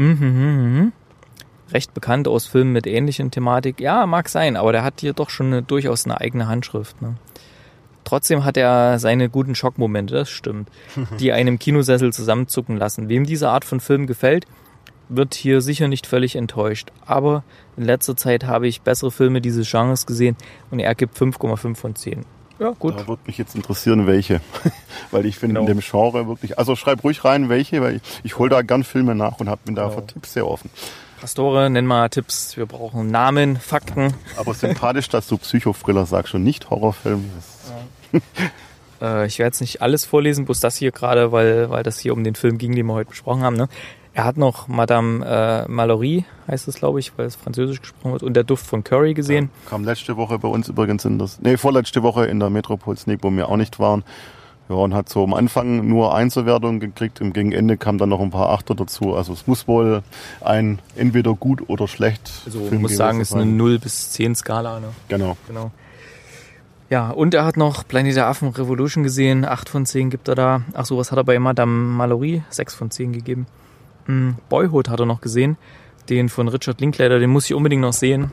Recht bekannt aus Filmen mit ähnlichen Thematik. Ja, mag sein, aber der hat hier doch schon durchaus eine eigene Handschrift. Ne? Trotzdem hat er seine guten Schockmomente, das stimmt, die einen im Kinosessel zusammenzucken lassen. Wem diese Art von Film gefällt, wird hier sicher nicht völlig enttäuscht. Aber in letzter Zeit habe ich bessere Filme dieses Genres gesehen und er gibt 5,5 von 10. Ja, gut. Da würde mich jetzt interessieren, welche. Weil ich finde in dem Genre wirklich, also schreib ruhig rein, welche, weil ich hole da gern Filme nach und bin da für Tipps sehr offen. Pastore, nenn mal Tipps. Wir brauchen Namen, Fakten. Aber sympathisch, dass du Psychothriller sagst und nicht Horrorfilm. Ich werde jetzt nicht alles vorlesen, bloß das hier gerade, weil das hier um den Film ging, den wir heute besprochen haben. Ne? Er hat noch Madame Mallory, heißt es, glaube ich, weil es französisch gesprochen wird, und der Duft von Curry gesehen. Ja, kam letzte Woche bei uns übrigens vorletzte Woche in der Metropol Sneak, wo wir auch nicht waren. Ja, und hat so am Anfang nur Einzelwertungen gekriegt. Im Gegenende kamen dann noch ein paar Achter dazu. Also es muss wohl ein entweder gut oder schlecht also Film ich muss sagen, es ist eine 0 bis 10 Skala. Ne? Genau. Ja, und er hat noch Planet der Affen Revolution gesehen. 8 von 10 gibt er da. Ach so, was hat er bei Madame Mallory? 6 von 10 gegeben. Boyhood hat er noch gesehen. Den von Richard Linklater, den muss ich unbedingt noch sehen.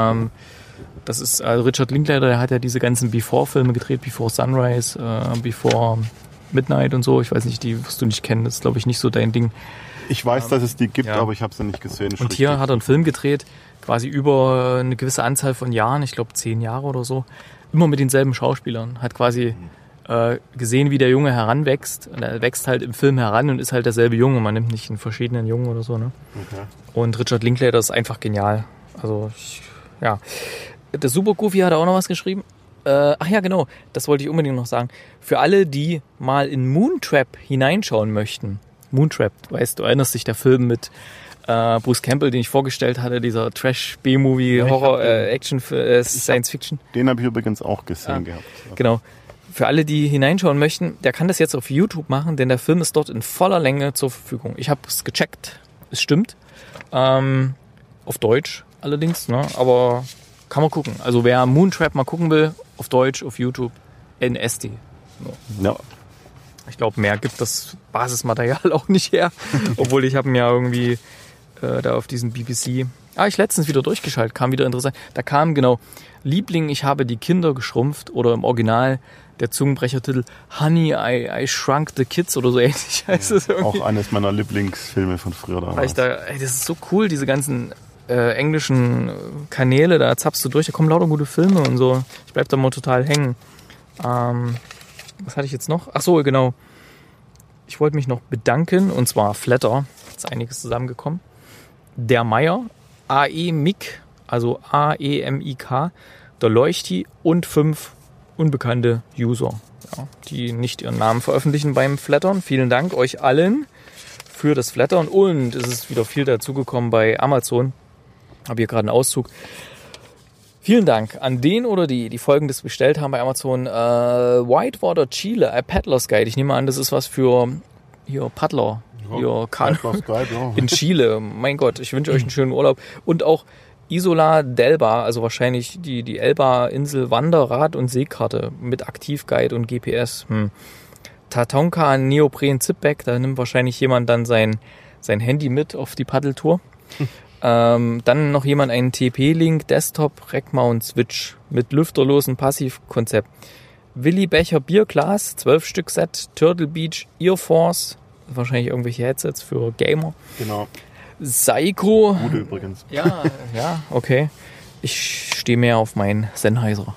Das ist, also Richard Linklater, der hat ja diese ganzen Before-Filme gedreht, Before Sunrise, Before Midnight und so. Ich weiß nicht, die wirst du nicht kennen, das ist, glaube ich, nicht so dein Ding. Ich weiß, dass es die gibt, aber ich habe sie nicht gesehen. Und hier hat er einen Film gedreht, quasi über eine gewisse Anzahl von Jahren, ich glaube 10 Jahre oder so, immer mit denselben Schauspielern. Hat quasi gesehen, wie der Junge heranwächst. Und er wächst halt im Film heran und ist halt derselbe Junge. Man nimmt nicht einen verschiedenen Jungen oder so. Ne? Okay. Und Richard Linklater ist einfach genial. Also, ja. Der Super Goofy hat auch noch was geschrieben. Ach ja, genau. Das wollte ich unbedingt noch sagen. Für alle, die mal in Moontrap hineinschauen möchten. Moontrap, weißt du, erinnerst dich, der Film mit Bruce Campbell, den ich vorgestellt hatte, dieser Trash-B-Movie, Horror, Action, Science Fiction. Den habe ich übrigens auch gesehen gehabt. Genau. Für alle, die hineinschauen möchten, der kann das jetzt auf YouTube machen, denn der Film ist dort in voller Länge zur Verfügung. Ich habe es gecheckt, es stimmt. Auf Deutsch allerdings, ne? Aber kann man gucken. Also wer Moontrap mal gucken will, auf Deutsch, auf YouTube, NSD. So. Ja. Ich glaube, mehr gibt das Basismaterial auch nicht her. Obwohl ich habe mir ja irgendwie da auf diesen BBC... ich letztens wieder durchgeschaltet, kam wieder interessant. Da kam genau, Liebling, ich habe die Kinder geschrumpft, oder im Original der Zungenbrechertitel Honey, I Shrunk the Kids oder so ähnlich heißt es irgendwie. Auch eines meiner Lieblingsfilme von früher damals. Das ist so cool, diese ganzen englischen Kanäle, da zappst du durch, da kommen lauter gute Filme und so. Ich bleib da mal total hängen. Was hatte ich jetzt noch? Ach so, genau. Ich wollte mich noch bedanken, und zwar Flatter. Ist einiges zusammengekommen. Der Meier, AEMIK, also AEMIK, der Leuchti und 5 unbekannte User, ja, die nicht ihren Namen veröffentlichen beim Flattern. Vielen Dank euch allen für das Flattern, und es ist wieder viel dazugekommen bei Amazon. Habe hier gerade einen Auszug. Vielen Dank an den oder die Folgendes bestellt haben bei Amazon. Whitewater Chile, a Paddler's Guide. Ich nehme an, das ist was für hier Paddler. Hier in Chile. Mein Gott, ich wünsche euch einen schönen Urlaub. Und auch Isola d'Elba, also wahrscheinlich die Elba-Insel Wanderrad- und Seekarte mit Aktivguide und GPS. Tatonka Neopren Zipbag, da nimmt wahrscheinlich jemand dann sein Handy mit auf die Paddeltour. Dann noch jemand einen TP-Link, Desktop, Rackmount, Switch mit lüfterlosen Passivkonzept. Willi Becher Bierglas, 12 Stück Set, Turtle Beach, Earforce, wahrscheinlich irgendwelche Headsets für Gamer. Genau. Seiko. Gute übrigens. Ja, okay. Ich stehe mehr auf meinen Sennheiser.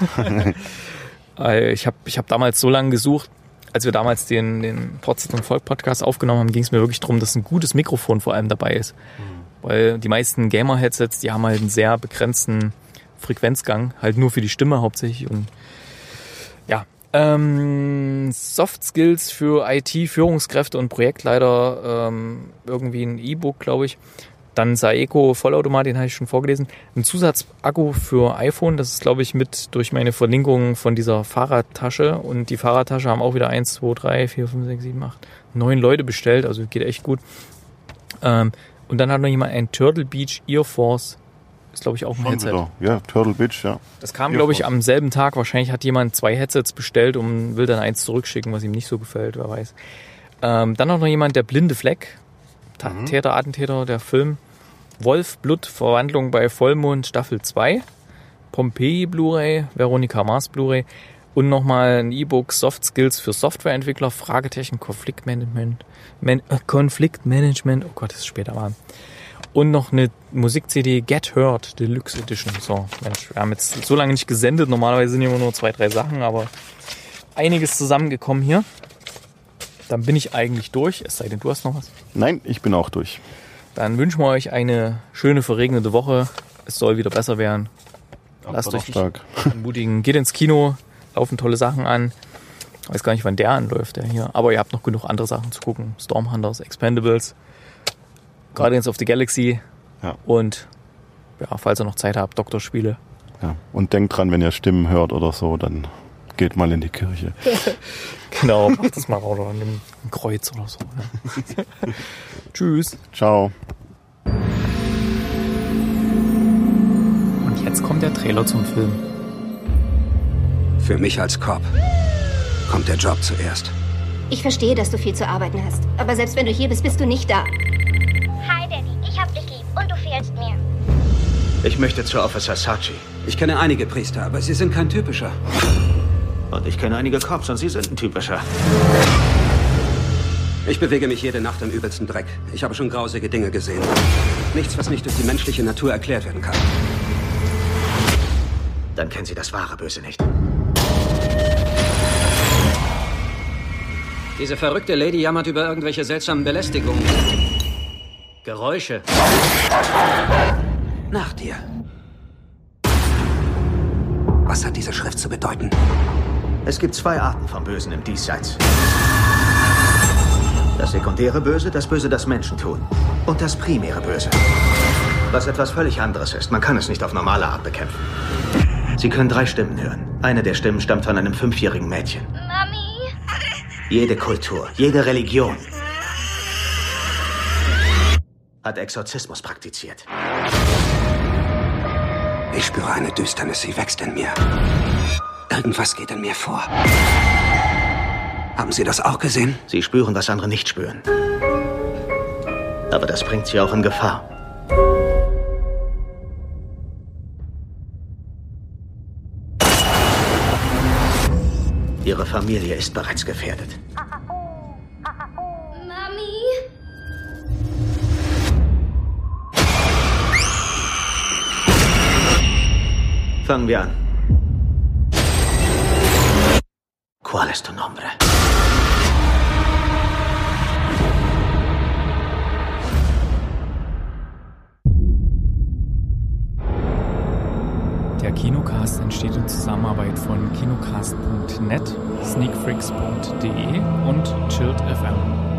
Ich hab damals so lange gesucht, als wir damals den Potsdam und Volk Podcast aufgenommen haben, ging es mir wirklich darum, dass ein gutes Mikrofon vor allem dabei ist. Weil die meisten Gamer-Headsets, die haben halt einen sehr begrenzten Frequenzgang, halt nur für die Stimme hauptsächlich. Und ja, Soft Skills für IT-Führungskräfte und Projektleiter, irgendwie ein E-Book, glaube ich. Dann Saeco Vollautomat, den habe ich schon vorgelesen. Ein Zusatzakku für iPhone, das ist, glaube ich, mit durch meine Verlinkung von dieser Fahrradtasche. Und die Fahrradtasche haben auch wieder 1, 2, 3, 4, 5, 6, 7, 8, 9 Leute bestellt, also geht echt gut. Und dann hat noch jemand ein Turtle Beach Earforce Ist, glaube ich, auch ein Schon Headset. wieder. Ja, Turtle Beach, ja. Das kam, glaube ich, am selben Tag. Wahrscheinlich hat jemand 2 Headsets bestellt und will dann eins zurückschicken, was ihm nicht so gefällt, wer weiß. Dann noch jemand, der Blinde Fleck. Attentäter, der Film. Wolf, Blut, Verwandlung bei Vollmond, Staffel 2. Pompeii Blu-ray, Veronica Mars Blu-ray. Und nochmal ein E-Book Soft Skills für Softwareentwickler, Fragezeichen, Konfliktmanagement. Oh Gott, das ist später mal. Und noch eine Musik-CD Get Heard Deluxe Edition. So, Mensch, wir haben jetzt so lange nicht gesendet. Normalerweise sind immer nur 2, 3 Sachen, aber einiges zusammengekommen hier. Dann bin ich eigentlich durch, es sei denn, du hast noch was. Nein, ich bin auch durch. Dann wünschen wir euch eine schöne, verregnete Woche. Es soll wieder besser werden. Lasst euch ermutigen. Geht ins Kino, laufen tolle Sachen an. Ich weiß gar nicht, wann der anläuft, der hier. Aber ihr habt noch genug andere Sachen zu gucken. Stormhunters, Expendables, Guardians of the Galaxy und ja, falls ihr noch Zeit habt, Doktorspiele. Ja. Und denkt dran, wenn ihr Stimmen hört oder so, dann geht mal in die Kirche. Genau, macht das mal oder nimm ein Kreuz oder so. Ja. Tschüss. Ciao. Und jetzt kommt der Trailer zum Film. Für mich als Cop kommt der Job zuerst. Ich verstehe, dass du viel zu arbeiten hast. Aber selbst wenn du hier bist, bist du nicht da. Hi, Daddy. Ich hab dich lieb und du fehlst mir. Ich möchte zu Officer Sachi. Ich kenne einige Priester, aber sie sind kein typischer. Und ich kenne einige Cops und sie sind ein typischer. Ich bewege mich jede Nacht im übelsten Dreck. Ich habe schon grausige Dinge gesehen. Nichts, was nicht durch die menschliche Natur erklärt werden kann. Dann kennen Sie das wahre Böse nicht. Diese verrückte Lady jammert über irgendwelche seltsamen Belästigungen. Geräusche. Nach dir. Was hat diese Schrift zu bedeuten? Es gibt 2 Arten vom Bösen im Diesseits. Das sekundäre Böse, das Menschen tun. Und das primäre Böse. Was etwas völlig anderes ist. Man kann es nicht auf normale Art bekämpfen. Sie können 3 Stimmen hören. Eine der Stimmen stammt von einem 5-jährigen Mädchen. Mami? Jede Kultur, jede Religion hat Exorzismus praktiziert. Ich spüre eine Düsternis, sie wächst in mir. Irgendwas geht in mir vor. Haben Sie das auch gesehen? Sie spüren, was andere nicht spüren. Aber das bringt sie auch in Gefahr. Ihre Familie ist bereits gefährdet. Mami? Fangen wir an. ¿Cuál es tu nombre? Der Kinocast entsteht in Zusammenarbeit von kinocast.net, sneakfreaks.de und Chilled FM.